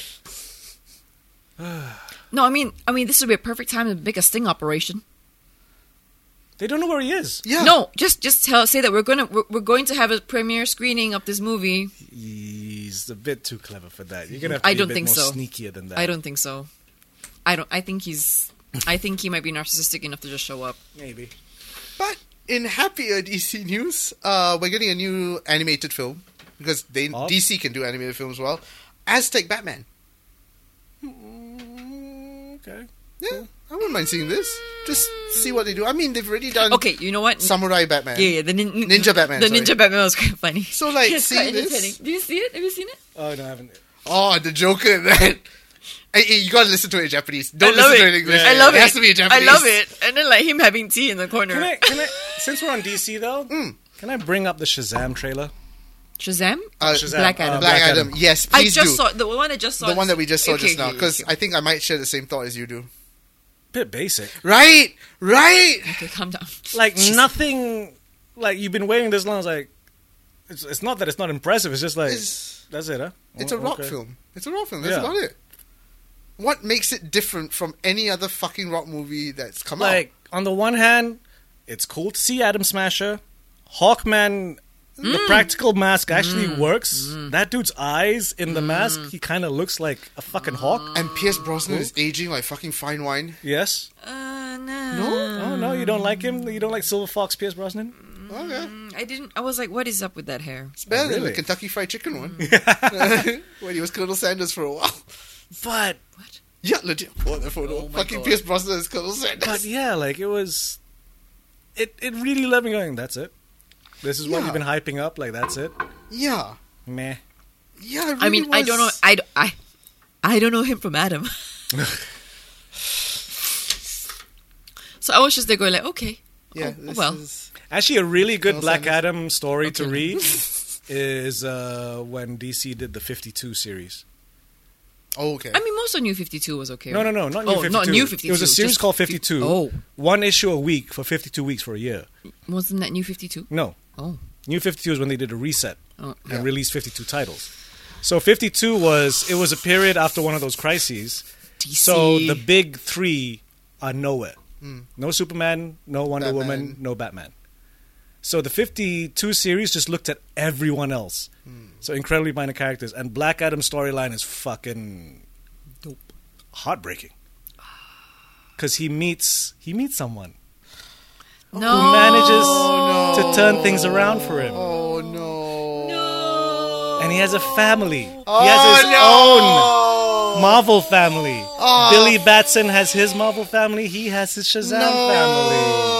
No, I mean, this would be a perfect time to make a sting operation. They don't know where he is. Yeah. No, just say that we're going to have a premiere screening of this movie. He's he's a bit too clever for that. You're gonna have to be a bit more sneakier than that. I don't think so. I think he might be narcissistic enough to just show up. Maybe. But in happier DC news, we're getting a new animated film because DC can do animated films well. Aztec Batman. Okay. Yeah, cool. I wouldn't mind seeing this. Just see what they do. I mean, they've already done. Okay, you know what? Samurai Batman. Yeah, the Ninja Batman. The Ninja Batman was quite funny. So, like, seeing this. Do you see it? Have you seen it? Oh no, I haven't. Oh, the Joker, man. Hey, you gotta listen to it in Japanese. Don't listen to it in English. I love it. It has to be in Japanese. I love it. And then, like, him having tea in the corner. Can I since we're on DC though, can I bring up the Shazam trailer? Shazam? Shazam. Black Adam. Black Adam. Yes, please do. The one I just saw. The one that we just saw just now. Because I think I might share the same thought as you do. Bit basic. Right. Okay, calm down. Like nothing. Like you've been waiting this long. It's like it's not that it's not impressive. It's just like that's it, huh? It's a rock film. It's a rock film. That's about it. What makes it different from any other fucking rock movie that's come out? Like on the one hand, it's cool to see Atom Smasher, Hawkman. The practical mask actually works. That dude's eyes in the mask, he kind of looks like a fucking hawk. And Pierce Brosnan is aging like fucking fine wine. Yes. No. Oh, no, you don't like him? You don't like Silver Fox Pierce Brosnan? Okay. I was like, what is up with that hair? It's better than the Kentucky Fried Chicken one. When he was Colonel Sanders for a while. But... What? Yeah, legit. What the photo? Fucking God. Pierce Brosnan is Colonel Sanders. But yeah, like it was... It really left me going, that's it. This is what you've been hyping up, like that's it. Yeah. Meh. Yeah. It really I mean, was... I don't know. I don't know him from Adam. So I was just there going like, okay. Yeah. Is... Actually, a really good Black Adam story to read is when DC did the 52 series. Oh, okay. I mean, most of New 52 was okay. No, not New 52. Not New 52. It was a series called 52. Oh. One issue a week for 52 weeks for a year. Wasn't that New 52? No. Oh. New 52 is when they did a reset and released 52 titles. So 52 was a period after one of those crises. DC. So the big three are nowhere. No Superman, no Wonder Woman, no Batman. So the 52 series just looked at everyone else. So incredibly minor characters. And Black Adam's storyline is fucking dope. Heartbreaking. Because he meets someone. No. Who manages to turn things around for him. Oh, no. No. And he has a family. He has his own Marvel family. Billy Batson has his Marvel family. He has his Shazam family.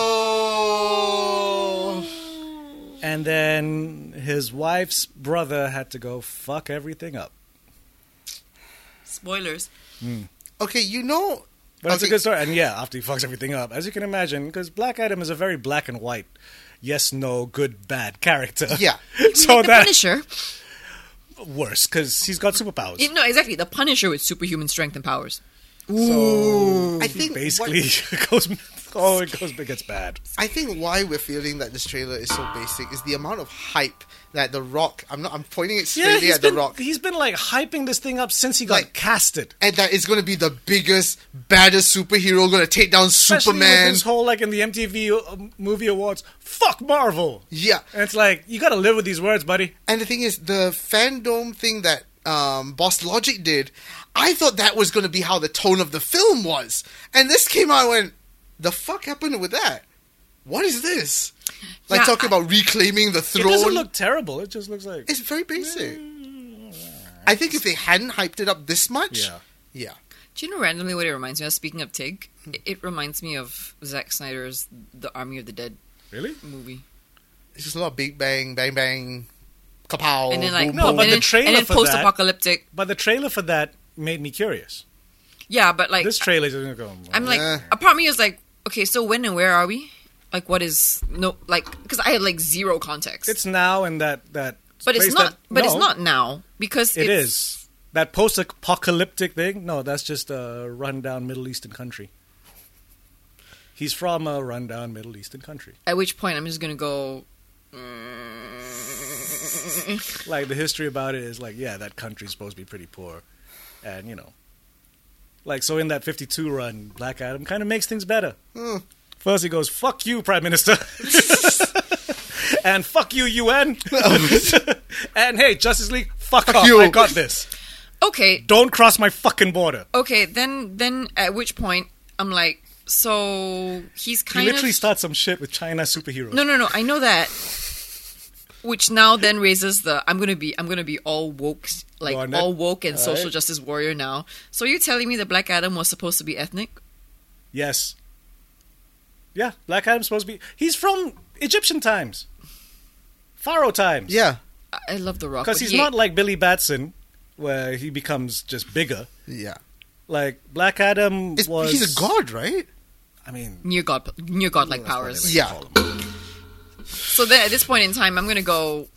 And then his wife's brother had to go fuck everything up. Spoilers. Okay, But it's a good story. And yeah, after he fucks everything up, as you can imagine, because Black Adam is a very black and white, yes, no, good, bad character. Yeah. So like the Punisher. Worse, because he's got superpowers. No, exactly. The Punisher with superhuman strength and powers. So I think basically it gets bad. I think why we're feeling that this trailer is so basic is the amount of hype that The Rock. I'm pointing it straight at The Rock. He's been like hyping this thing up since he got casted, and that is going to be the biggest, baddest superhero, going to take down Superman. With this whole like in the MTV Movie Awards, fuck Marvel. Yeah, and it's like you got to live with these words, buddy. And the thing is, the fandom thing that Boss Logic did, I thought that was going to be how the tone of the film was, and this came out and went, the fuck happened with that? What is this? Like talking about reclaiming the throne. It doesn't look terrible. It just looks like it's very basic. I think if they hadn't hyped it up this much, yeah. Do you know randomly what it reminds me of? Speaking of Tig, it reminds me of Zack Snyder's The Army of the Dead. Really? Movie. It's just a lot of big bang, bang bang, kapow. And then like the trailer for post-apocalyptic. But the trailer for that made me curious. Yeah, but like this trailer is gonna go. I'm like, a part of me is like, okay, so when and where are we? Like, what is because I had like zero context. It's now and that. But it's not. It's not now because it is that post-apocalyptic thing. No, that's just a rundown Middle Eastern country. He's from a rundown Middle Eastern country. At which point, I'm just gonna go. Like the history about it is like, yeah, that country's supposed to be pretty poor, and like so in that 52 run, Black Adam kind of makes things better. First he goes, fuck you, Prime Minister. And fuck you, UN. And hey, Justice League, Fuck off. You. I got this. Okay. Don't cross my fucking border. Okay, then at which point I'm like, so he's kind He literally starts some shit with China superheroes. No. I know that. Which now then raises the I'm gonna be all woke, like all woke and social justice warrior now. So you're telling me that Black Adam was supposed to be ethnic? Yes. Yeah, Black Adam's supposed to be. He's from Egyptian times, Pharaoh times. Yeah, I love The Rock because he's not like Billy Batson, where he becomes just bigger. Yeah, like Black Adam was. He's a god, right? I mean, near godlike powers. Yeah. So then, at this point in time, I'm gonna go.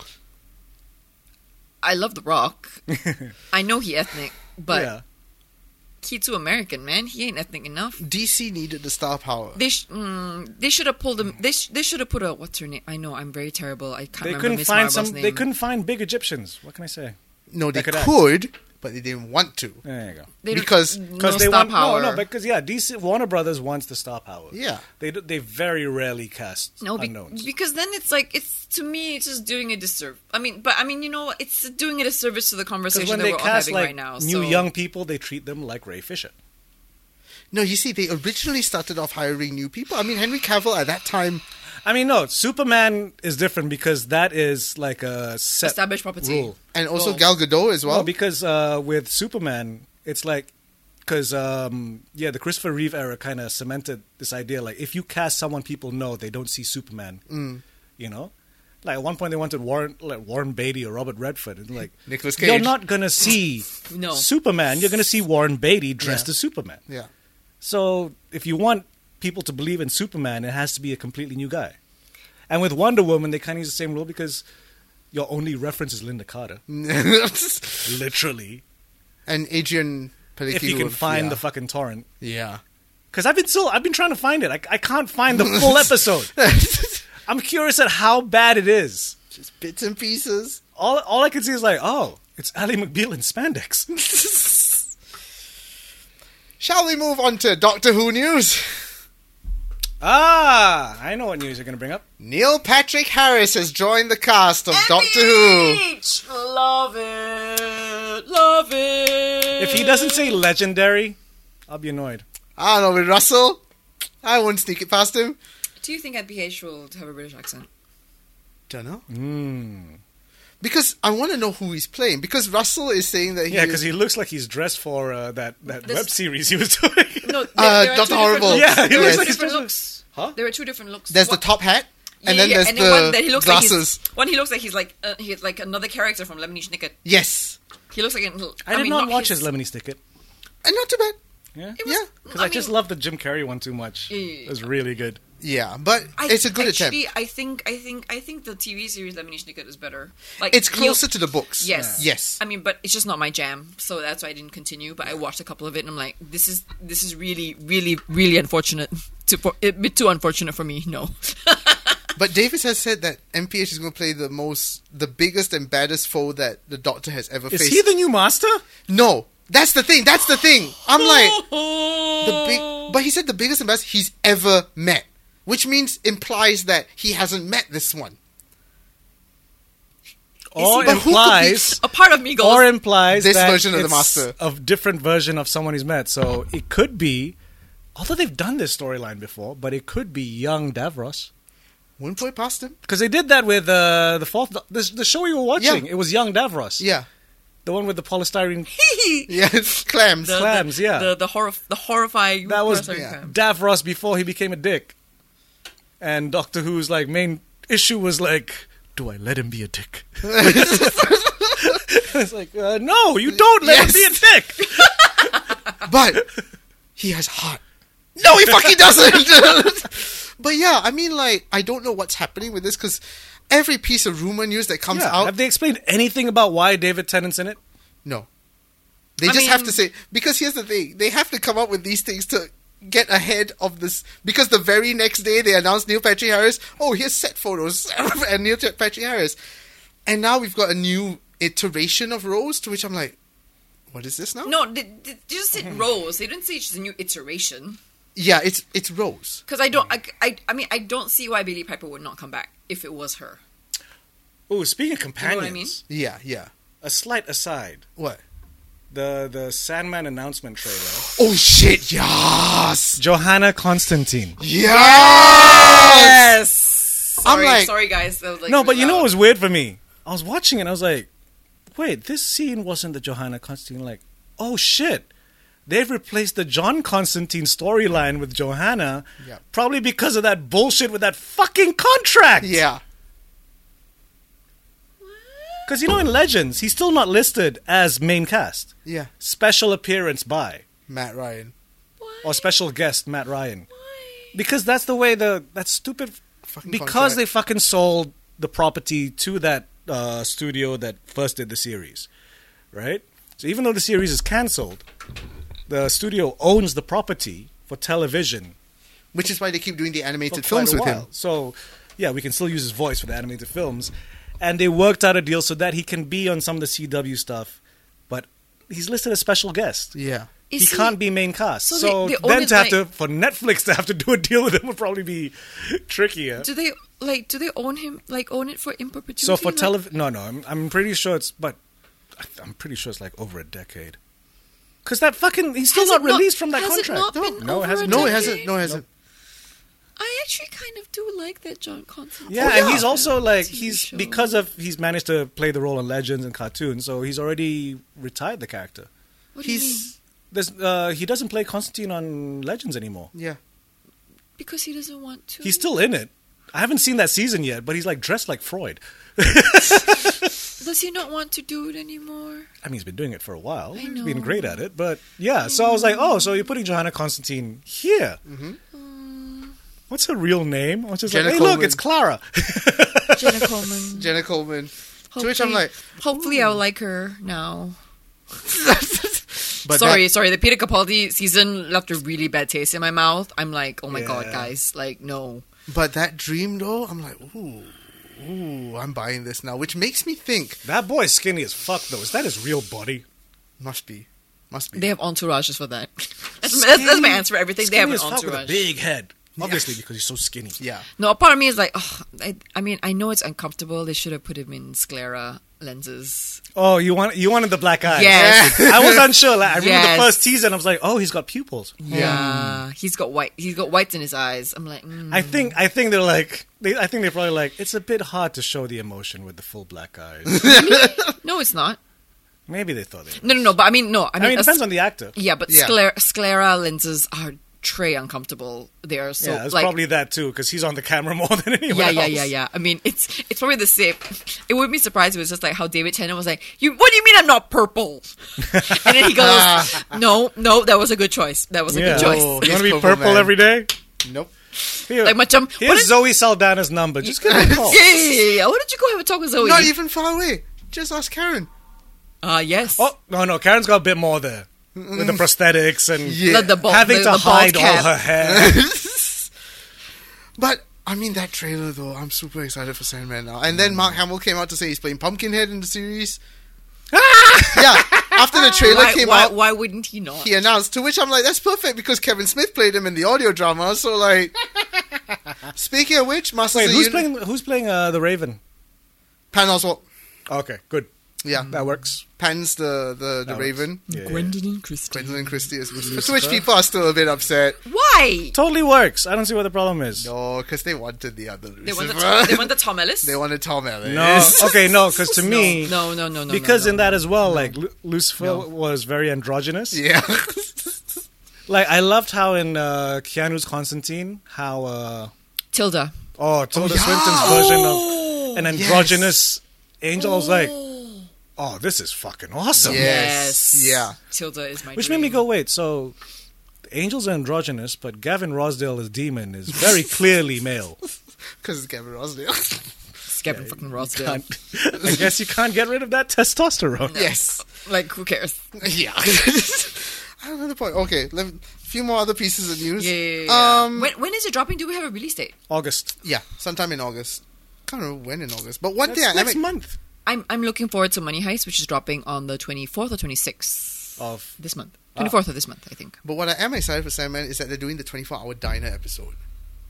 I love The Rock. I know he ethnic, but he too American, man. He ain't ethnic enough. DC needed the star power. They should have pulled him. They should have put a what's her name? I know I'm very terrible. I can't remember Miss Marvel's name. They couldn't find big Egyptians. What can I say? No, they could, but they didn't want to. There you go. Because they want power. No, because DC Warner Brothers wants the star power. Yeah, they very rarely cast unknowns. Because then to me it's just doing a disservice. I mean, it's doing a disservice to the conversation that we're all having right now. New young people, they treat them like Ray Fisher. No, you see, they originally started off hiring new people. I mean, Henry Cavill at that time. I mean, no, Superman is different because that is like a set established property rule. And also Gal Gadot as well. No, because with Superman, it's like, because, the Christopher Reeve era kind of cemented this idea, like, if you cast someone people know, they don't see Superman, you know? Like, at one point they wanted Warren Beatty or Robert Redford. And like, Nicolas Cage. You're not going to see Superman. You're going to see Warren Beatty dressed as Superman. Yeah. So, if you want people to believe in Superman, it has to be a completely new guy. And with Wonder Woman, they kind of use the same rule because your only reference is Linda Carter. Literally. And Adrian Palicki. If you can find the fucking torrent. Yeah. Because I've been trying to find it. I can't find the full episode. I'm curious at how bad it is. Just bits and pieces. All I can see is like, oh, it's Ally McBeal in spandex. Shall we move on to Doctor Who news? I know what news you're going to bring up. Neil Patrick Harris has joined the cast of Doctor Who. Love it. If he doesn't say legendary, I'll be annoyed. I don't know, with Russell, I wouldn't sneak it past him. Do you think NPH will have a British accent? Don't know. Because I want to know who he's playing. Because Russell is saying that because he looks like he's dressed for that web series he was doing. No, Dr. Horrible. Yeah, there were two different looks. Huh? There were two different looks. There's the top hat, and then there's the glasses. One he looks like he's like another character from Lemony Snicket. Yes. He looks like I did not watch his Lemony Snicket. And not too bad. Yeah? Because I just love the Jim Carrey one too much. It was really good. Yeah, but it's a good attempt. I think the TV series Lemony Snicket is better. Like it's closer to the books. Yes. Yeah. Yes. I mean, but it's just not my jam, so that's why I didn't continue. But I watched a couple of it, and I'm like, this is really, really, really unfortunate. A bit too unfortunate for me. No. But Davis has said that MPH is going to play the biggest and baddest foe that the Doctor has ever faced. Is he the new master? No. That's the thing. I'm like, but he said the biggest and best he's ever met. Which implies that he hasn't met this one. Or implies a part of me goes. Or implies this that version of the Master, a different version of someone he's met. So it could be, although they've done this storyline before, but it could be young Davros. Wouldn't put it past him. Because they did that with the fourth, the show you were watching. Yeah. It was young Davros. Yeah. The one with the polystyrene. Yes, clams. The horrifying. That was Davros before he became a dick. And Doctor Who's main issue was do I let him be a dick? It's like, no, you don't let him be a dick. But he has heart. No, he fucking doesn't. But yeah, I mean, I don't know what's happening with this because every piece of rumor news that comes out. Have they explained anything about why David Tennant's in it? No. They have to say, because here's the thing, they have to come up with these things to get ahead of this, because the very next day they announced Neil Patrick Harris. Oh, here's set photos and Neil Patrick Harris, and now we've got a new iteration of Rose. To which I'm like, what is this now? No, they just said Rose. They didn't say it's a new iteration. Yeah, it's Rose. Because I don't see why Billie Piper would not come back if it was her. Oh, speaking of companions, you know what I mean? Yeah. a slight aside. What? The Sandman announcement trailer. Oh shit! Yes. Johanna Constantine. Yes. Sorry guys. That was no, but you know what was weird for me? I was watching it and I was like, wait, this scene wasn't the Johanna Constantine. Like, oh shit. They've replaced the John Constantine storyline with Johanna, probably because of that bullshit with that fucking contract. Yeah. Because, in Legends, he's still not listed as main cast. Yeah. Special appearance by Matt Ryan. Why? Or special guest Matt Ryan. Why? Because that's the way that stupid... Fucking because contract. they fucking sold the property to that studio that first did the series. Right? So even though the series is cancelled, the studio owns the property for television. Which is why they keep doing the animated films with him. So, yeah, we can still use his voice for the animated films. And they worked out a deal so that he can be on some of the CW stuff, but he's listed as special guest. Yeah. He can't be main cast. So they then for Netflix to have to do a deal with him would probably be trickier. Do they own him? Like own it for in perpetuity? So for television, no, I'm pretty sure it's like over a decade. Because that fucking he's still not released from that contract. No, it hasn't. I actually kind of do like that John Constantine. Yeah, and he's also like he's managed to play the role in Legends and cartoons, so he's already retired the character. What do you mean? He doesn't play Constantine on Legends anymore. Yeah, because he doesn't want to. He's still in it. I haven't seen that season yet, but he's like dressed like Freud. Does he not want to do it anymore? I mean, he's been doing it for a while. I know. He's been great at it, but yeah. So I was like, oh, so you're putting Johanna Constantine here. Mm-hmm. What's her real name? I was just Jenna like, hey, Coleman. Look, it's Clara. Jenna Coleman. To which I'm like... Hopefully I'll like her now. But sorry, the Peter Capaldi season left a really bad taste in my mouth. I'm like, oh my god, guys. Like, no. But that dream, though, I'm like, ooh, I'm buying this now. Which makes me think... That boy's skinny as fuck, though. Is that his real body? Must be. They have entourages for that. That's my answer for everything. They have an entourage. With a big head. Obviously, because he's so skinny. Yeah. No, a part of me is like, I know it's uncomfortable. They should have put him in sclera lenses. Oh, you wanted the black eyes? Yes. I was unsure. Like, I remember the first teaser, and I was like, oh, he's got pupils. Yeah. He's got white. He's got whites in his eyes. I'm like, I think they're like, I think they're probably like, it's a bit hard to show the emotion with the full black eyes. No, it's not. Maybe they thought it. No. But I mean, it depends on the actor. Yeah, but sclera lenses are très uncomfortable there. So yeah, it's probably that too, because he's on the camera more than anyone else. Yeah. I mean, it's probably the same. It wouldn't be surprised if it was just like how David Tennant was like, what do you mean I'm not purple? And then he goes, no, that was a good choice. That was a good choice. Oh, you want to be purple every day? Nope. Here, like here's Zoe Saldana's number. Just give her a call. Yeah. Why don't you go have a talk with Zoe? Not even far away. Just ask Karen. Yes. Oh, no. Karen's got a bit more there. With the prosthetics and having to hide all her hair. But, I mean, that trailer, though, I'm super excited for Sandman now. And then Mark Hamill came out to say he's playing Pumpkinhead in the series. Yeah, after the trailer came out. Why wouldn't he not? He announced, to which I'm like, that's perfect, because Kevin Smith played him in the audio drama, so like... Speaking of which, who's playing the Raven? Pan Oswalt. Okay, good. Yeah. That works. Pan's the Raven. Yeah. Gwendolyn Christie. Is Lucifer. To which people are still a bit upset. Why? Totally works. I don't see what the problem is. No, because they wanted the other Lucifer. They wanted Tom Ellis? They wanted Tom Ellis. No. Okay, no, because to me... No. Because in that as well, like, Lucifer was very androgynous. Yeah. Like, I loved how in Keanu's Constantine, how... Tilda Swinton's version of an androgynous angel. I was like... Oh, this is fucking awesome. Yes. Yeah. Tilda is my Which made me go, wait, so the angels are androgynous, but Gavin Rossdale as demon is very clearly male. Because it's Gavin Rossdale. It's Gavin fucking Rossdale. I guess you can't get rid of that testosterone. Yes. Like, who cares? Yeah. I have another point. Okay, a few more other pieces of news. Yeah. When is it dropping? Do we have a release date? August. Yeah, sometime in August. Can't remember when in August. But one thing next month. I'm looking forward to Money Heist, which is dropping on the 24th or 26th of this month. 24th of this month, I think. But what I am excited for Sandman is that they're doing the 24-hour diner episode.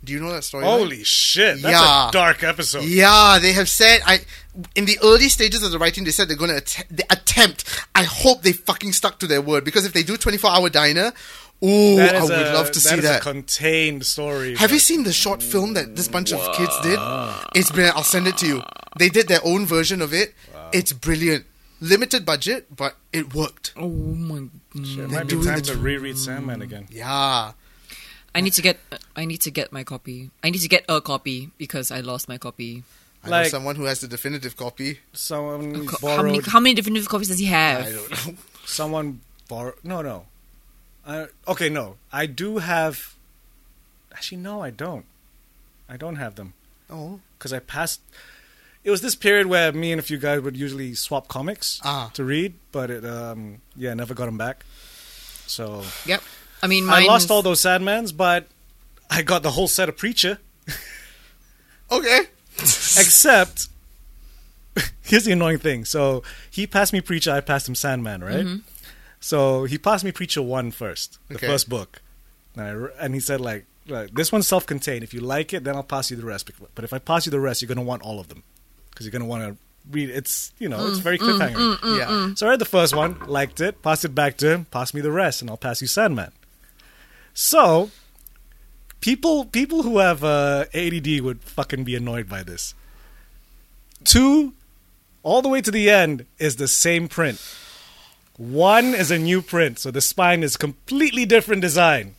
Do you know that story? Holy shit! That's a dark episode. Yeah, they have said in the early stages of the writing, they said they're going to attempt. I hope they fucking stuck to their word, because if they do 24-hour diner, I would love to see that. That is a contained story. Have you seen the short film that this bunch of kids did? It's brilliant. I'll send it to you. They did their own version of it. Wow. It's brilliant. Limited budget, but it worked. Oh my god! It might be time to reread Sandman again. Yeah. I need to get my copy. I need to get a copy because I lost my copy. I know someone who has the definitive copy. Someone borrowed... How many definitive copies does he have? I don't know. Someone borrowed... No. Okay, no. I do have... Actually, no, I don't. I don't have them. Oh. Because I passed... It was this period where me and a few guys would usually swap comics to read, but it never got them back. So... Yep. I mean, I lost all those Sandmans, but I got the whole set of Preacher. Okay. Except, here's the annoying thing. So, he passed me Preacher, I passed him Sandman, right? Mm-hmm. So, he passed me Preacher 1 first, the first book. And he said, like, this one's self-contained. If you like it, then I'll pass you the rest. But if I pass you the rest, you're going to want all of them. Because you're going to want to read it. It's, it's very cliffhanger. So, I read the first one, liked it, passed it back to him, pass me the rest, and I'll pass you Sandman. So, people who have ADD would fucking be annoyed by this. 2, all the way to the end, is the same print. 1 is a new print, so the spine is completely different design.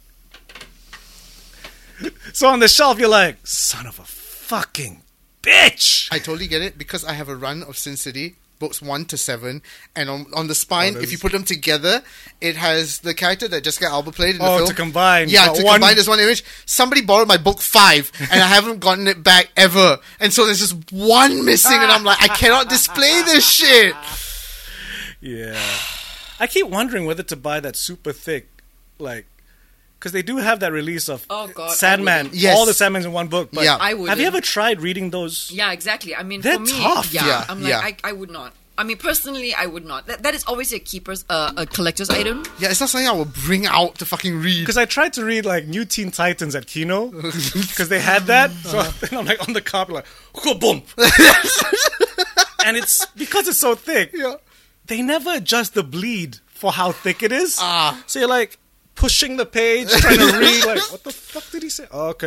So on the shelf, you're like, son of a fucking bitch! I totally get it, because I have a run of Sin City, books 1 to 7, and on the spine, if you put them together, it has the character that Jessica Alba played in the film. Oh, to combine. Yeah, to combine as one image. Somebody borrowed my book 5, and I haven't gotten it back ever. And so there's just 1 missing, and I'm like, I cannot display this shit. Yeah. I keep wondering whether to buy that super thick, because they do have that release of Sandman, all the Sandmans in one book. But I would. Have you ever tried reading those? Yeah, exactly. I mean, they're for me, tough. Yeah, I'm like, I would not. I mean, personally, I would not. That is always a collector's item. Yeah, it's not something I will bring out to fucking read. Because I tried to read New Teen Titans at Kino, because they had that. So then I'm on the copy, boom. And it's because it's so thick. Yeah. They never adjust the bleed for how thick it is. So you're pushing the page, trying to read, what the fuck did he say? Okay.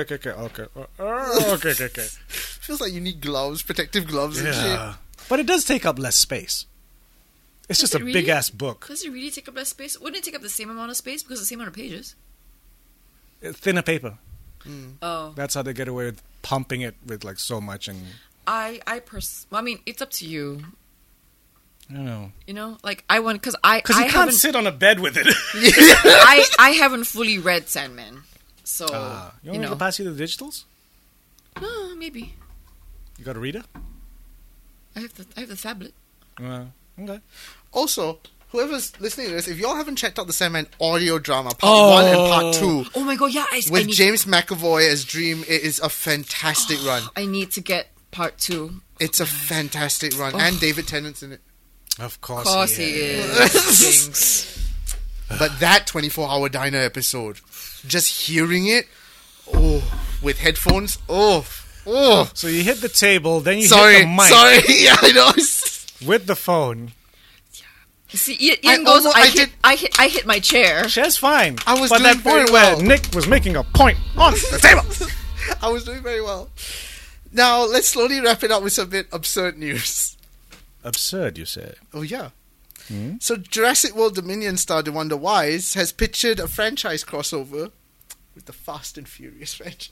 Feels like you need gloves, protective gloves and shit. But it does take up less space. It's just a big-ass book. Does it really take up less space? Wouldn't it take up the same amount of space because it's the same amount of pages? Thinner paper. Oh. That's how they get away with pumping it with so much. And I mean, it's up to you. I don't know. Because you can't sit on a bed with it. I haven't fully read Sandman, so you want me to pass you the digitals? Maybe. You got a reader? I have the tablet. Okay. Also, whoever's listening to this, if y'all haven't checked out the Sandman audio drama, part 1 and part 2. Oh my god, yeah. With James McAvoy as Dream, it is a fantastic run. I need to get part 2. It's a fantastic run. And David Tennant's in it. Of course he is. But that 24-hour diner episode, just hearing it, with headphones, So you hit the table, then you hit the mic. Sorry, yeah, I know. With the phone. You see, Ian goes, I hit my chair. Chair's fine. I was doing that point where Nick was making a point on the table. I was doing very well. Now, let's slowly wrap it up with some bit absurd news. Absurd, you say? Oh, yeah. Mm-hmm. So, Jurassic World Dominion star DeWanda Wise has pictured a franchise crossover with the Fast and Furious franchise.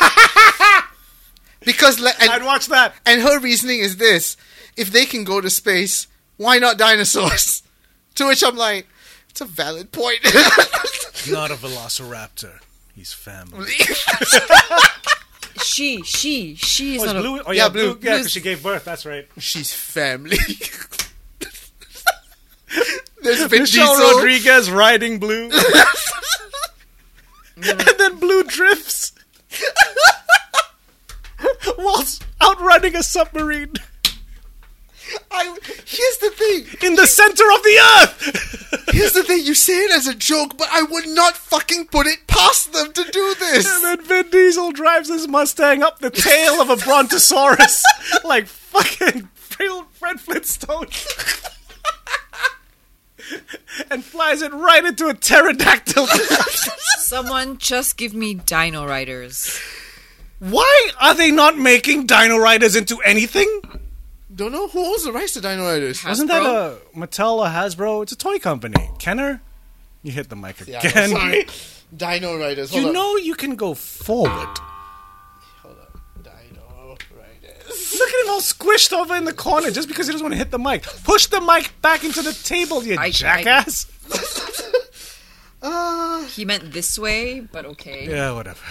Because I'd watch that. And her reasoning is this: if they can go to space, why not dinosaurs? To which I'm like, it's a valid point. Not a velociraptor. He's family. She's not Blue. Blue. Yeah, because she gave birth. That's right. She's family. There's Michelle Rodriguez riding Blue. And then Blue drifts whilst outrunning a submarine. Here's the thing. In the center of the earth. Here's the thing, you say it as a joke, but I would not fucking put it past them to do this. And then Vin Diesel drives his Mustang up the tail of a Brontosaurus like fucking Fred Flintstone. And flies it right into a pterodactyl. Someone just give me Dino Riders. Why are they not making Dino Riders into anything? Don't know who owns the rights to Dino Riders. Hasbro? Wasn't that a Mattel or Hasbro? It's a toy company. Kenner? You hit the mic again. Yeah, sorry. Dino Riders. You know you can go forward. Hold up. Dino Riders. Look at him all squished over in the corner just because he doesn't want to hit the mic. Push the mic back into the table, you jackass. He meant this way, but okay. Yeah, whatever.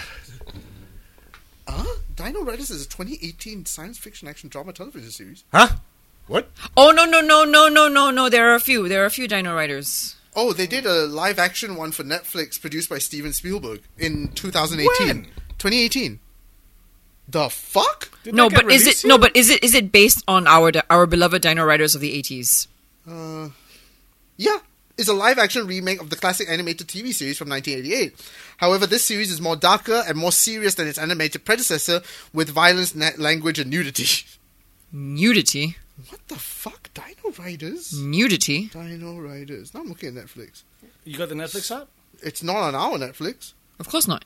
Dino Riders is a 2018 science fiction action drama television series. Huh? What? Oh, no. There are a few Dino Riders. Oh, they did a live action one for Netflix produced by Steven Spielberg in 2018. When? 2018. The fuck? No, but is it based on our beloved Dino Riders of the 80s? Yeah. It's a live-action remake of the classic animated TV series from 1988. However, this series is more darker and more serious than its animated predecessor, with violence, language, and nudity. Nudity? What the fuck? Dino Riders? Nudity? Dino Riders. Now I'm looking at Netflix. You got the Netflix app? It's not on our Netflix. Of course not.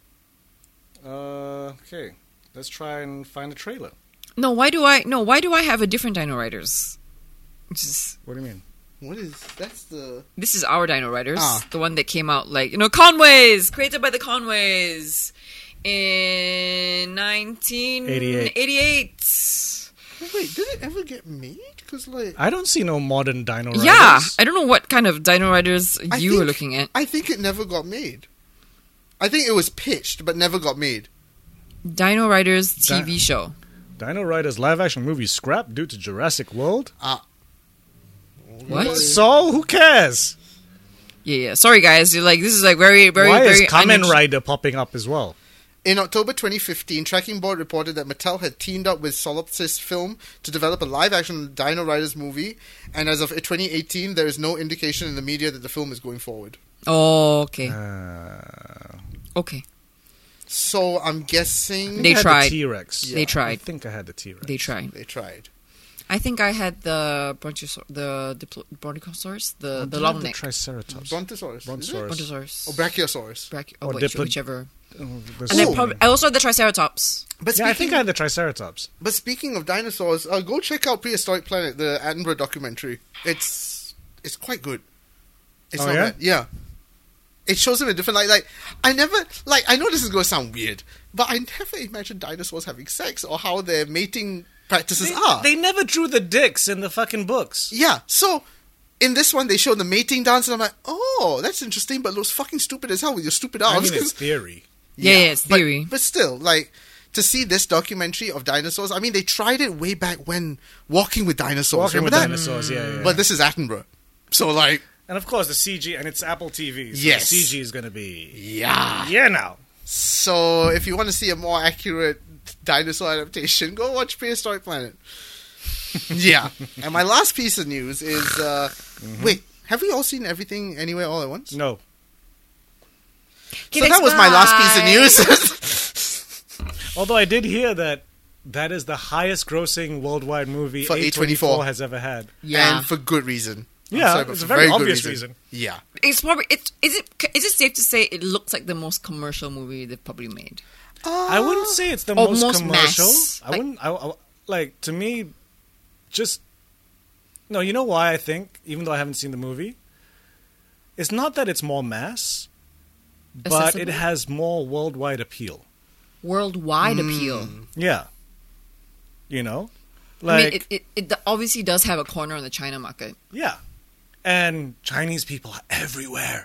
Okay. Let's try and find a trailer. Why do I have a different Dino Riders? What do you mean? This is our Dino Riders. The one that came out Conways! Created by the Conways in 1988. Wait, did it ever get made? Because I don't see no modern Dino Riders. Yeah, I don't know what kind of Dino Riders you were looking at. I think it never got made. I think it was pitched, but never got made. Dino Riders TV show. Dino Riders live-action movie scrapped due to Jurassic World? What? So, who cares? Yeah. Sorry, guys. This is very, very, Why very... is Kamen Rider popping up as well? In October 2015, Tracking Board reported that Mattel had teamed up with Solipsist Film to develop a live-action Dino Riders movie, and as of 2018, there is no indication in the media that the film is going forward. Oh, okay. Okay. So, I'm guessing... They tried. The T-Rex. Yeah. They tried. I think I had the T-Rex. They tried. I think I had the Brontosaurus, the long neck. Triceratops. Brontosaurus. Or Brachiosaurus. Whichever. I also had the Triceratops. I think I had the Triceratops. But speaking of dinosaurs, go check out Prehistoric Planet, the Attenborough documentary. It's quite good. It's not bad. Yeah. It shows them in different light. I know this is going to sound weird, but I never imagined dinosaurs having sex or how their mating practices are. They never drew the dicks in the fucking books. Yeah, so in this one they show the mating dance and I'm like, oh, that's interesting, but it looks fucking stupid as hell with your stupid arms. I mean, it's theory. Yeah, it's theory. But still, to see this documentary of dinosaurs, I mean, they tried it way back when Walking with Dinosaurs. Dinosaurs, yeah. But this is Attenborough. So, and of course, the CG, and it's Apple TV, so yes. The CG is going to be... Yeah, now. So, if you want to see a more accurate dinosaur adaptation, go watch Prehistoric Planet. Yeah. And my last piece of news is... Wait, have we all seen Everything Anywhere All at Once? No. So that was my last piece of news. Although I did hear that is the highest grossing worldwide movie for A24 has ever had. Yeah. And for good reason. Yeah, it's a very obvious reason. Yeah. It's probably... Is it safe to say it looks like the most commercial movie they've probably made? I wouldn't say it's the most commercial. Mass. To me, just... No, you know why I think, even though I haven't seen the movie? It's not that it's more mass, but it has more worldwide appeal. Worldwide appeal? Yeah. You know? I mean, it obviously does have a corner on the China market. Yeah. And Chinese people are everywhere.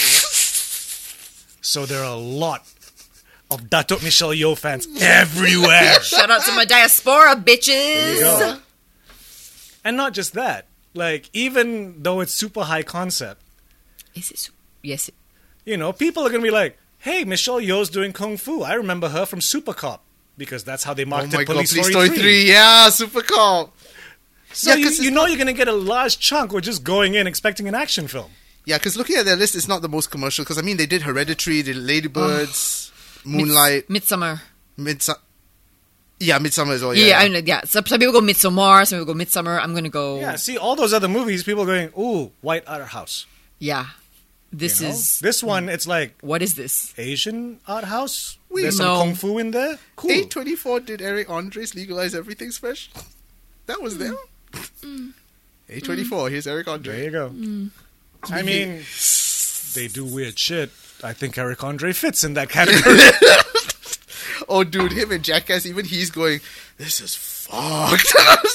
So there are a lot of Datuk Michelle Yeoh fans everywhere. Shout out to my diaspora, bitches! There you go. And not just that. Even though it's super high concept. Is it? Yes. People are going to be like, hey, Michelle Yeoh's doing Kung Fu. I remember her from Super Cop. Because that's how they marketed Police Story 3. Yeah, Super Cop. So you're going to get a large chunk or just going in expecting an action film. Yeah, because looking at their list, it's not the most commercial. Because, I mean, they did Hereditary, they did Ladybirds, Moonlight. Midsommar. Yeah, Midsommar as well. Yeah. So some people go Midsommar, some people go Midsommar. I'm going to go... Yeah, see, all those other movies, people are going, ooh, White Art House. Yeah. This one, it's like... What is this? Asian art house? There's some kung fu in there? Cool. A24 did Eric Andre's Legalize Everything special. That was them. A24, here's Eric Andre. There you go. I mean, they do weird shit. I think Eric Andre fits in that category. Oh, dude, him and Jackass, even he's going, this is fucked.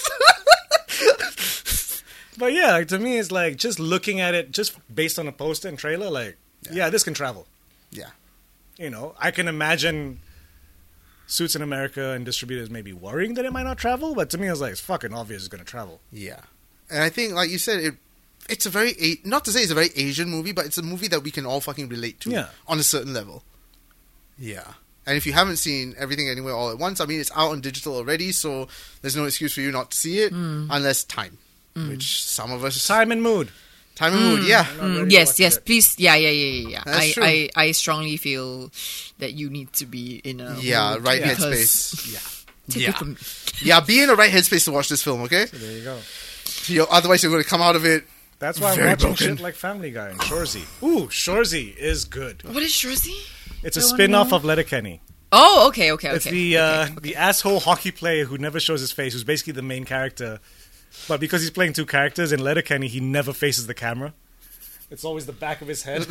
But yeah, like, to me, it's like just looking at it, just based on a poster and trailer, like, yeah, this can travel. Yeah. You know, I can imagine Suits in America and distributors maybe worrying that it might not travel, but to me, it's like, it's fucking obvious it's going to travel. Yeah. And I think, like you said, it's a very, not to say it's a very Asian movie, but it's a movie that we can all fucking relate to on a certain level. Yeah. And if you haven't seen Everything Anywhere All at Once, I mean, it's out on digital already, so there's no excuse for you not to see it, unless time, which some of us... Time and mood. Time and mood, yeah. Yes, please. Yeah. I strongly feel that you need to be in a mood, right headspace. Yeah. Take it from me. Yeah, be in the right headspace to watch this film, okay? So there you go. Otherwise, you're going to come out of it. That's why I'm watching shit like Family Guy and Shoresy. Ooh, Shoresy is good. What is Shoresy? It's a spin-off of Letterkenny. Oh, okay. It's the asshole hockey player who never shows his face, who's basically the main character. But because he's playing two characters in Letterkenny, he never faces the camera. It's always the back of his head.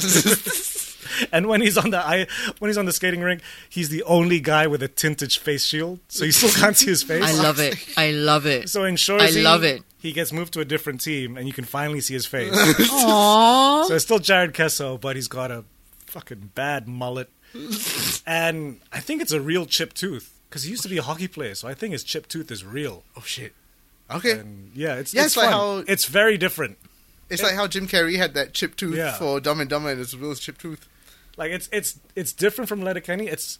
And when he's on the skating rink, he's the only guy with a tinted face shield, so you still can't see his face. I love it. So in Shoresy, he gets moved to a different team, and you can finally see his face. Aww. So it's still Jared Kesso, but he's got a fucking bad mullet. And I think it's a real chipped tooth, because he used to be a hockey player, so I think his chipped tooth is real. Oh, shit. Okay. And it's like fun. It's very different. It's like how Jim Carrey had that chipped tooth for Dumb and Dumber, and it's a real chipped tooth. Like, it's different from Letterkenny. It's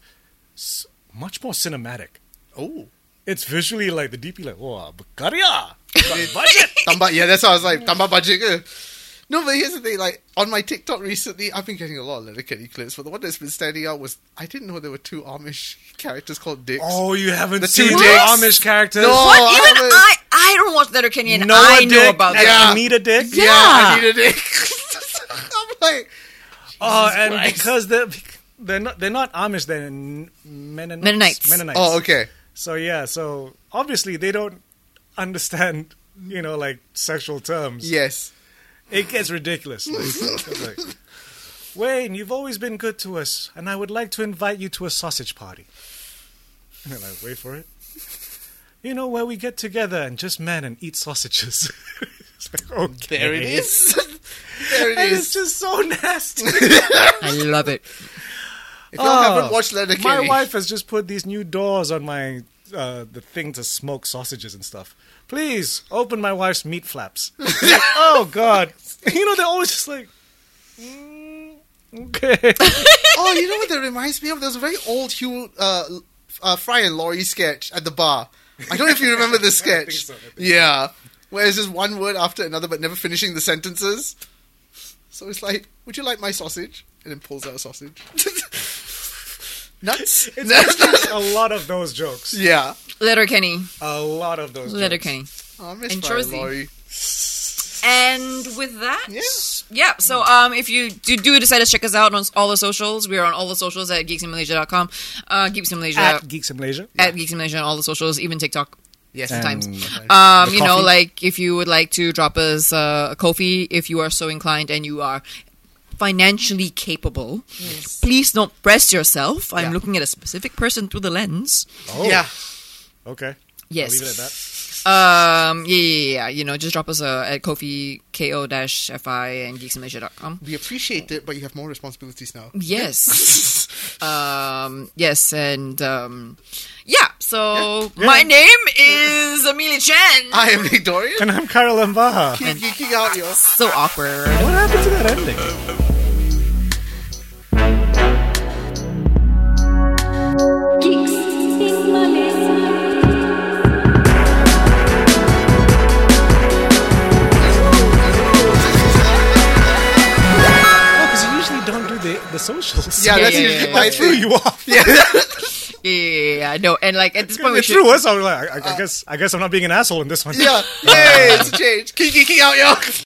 much more cinematic. Oh. It's visually like the DP, like, oh, Bakaria! Budget! Yeah, that's what I was like, Tamba budget. No, but here's the thing, like, on my TikTok recently, I've been getting a lot of Letterkenny clips, but the one that's been standing out was, I didn't know there were two Amish characters called Dicks. Oh, you haven't seen the Amish characters? No, what? Even I don't watch Letterkenny, and I know about that. Yeah. Need a dick? Yeah, I need a dick. I'm like... and Christ. Because they're not Amish, they're Mennonites. Oh, okay. So obviously they don't understand, like sexual terms. Yes. It gets ridiculous. Like, Wayne, you've always been good to us, and I would like to invite you to a sausage party. And they're like, wait for it. Where we get together and just men and eat sausages. It's like, okay. There it is. There it is. It's just so nasty. I love it. If you haven't watched Letterkenny, my wife has just put these new doors on my the thing to smoke sausages and stuff. Please open my wife's meat flaps. Oh God! They're always just like, okay. Oh, you know what that reminds me of? There's a very old Hugh Fry and Laurie sketch at the bar. I don't know if you remember this sketch. I think so. Yeah, where it's just one word after another, but never finishing the sentences. So it's like, would you like my sausage? And then pulls out a sausage. Nuts. It's a lot of those jokes. Yeah. Letterkenny. A lot of those Letterkenny. jokes. Oh, I miss Shoresy. And with that, yeah. So if you do decide to check us out on all the socials, we're on all the socials at geeksinmalaysia.com. Geeks in Malaysia. At Geeks in Malaysia. At Geeks in Malaysia on all the socials, even TikTok. Yes, sometimes. Like if you would like to drop us a Ko-fi, if you are so inclined and you are financially capable, please don't press yourself. I'm looking at a specific person through the lens. Oh. Yeah. Okay. Yes. I'll leave it at that. Just drop us at Ko-fi, ko-fi, and geeksinmalaysia.com. We appreciate it, but you have more responsibilities now. Yes. Yes, and so my name is Amelia Chen. I am Nick Dorian. And I'm Carl Mbaha. Keep geeking out, yo. So awkward. What happened to that ending? socials. Yeah, that's usually my threw you off. Yeah. Yeah, no, and like at this point, it threw us. I was like, I guess I'm not being an asshole in this one. Yeah, hey, it's a change. Keep geeking out, yo.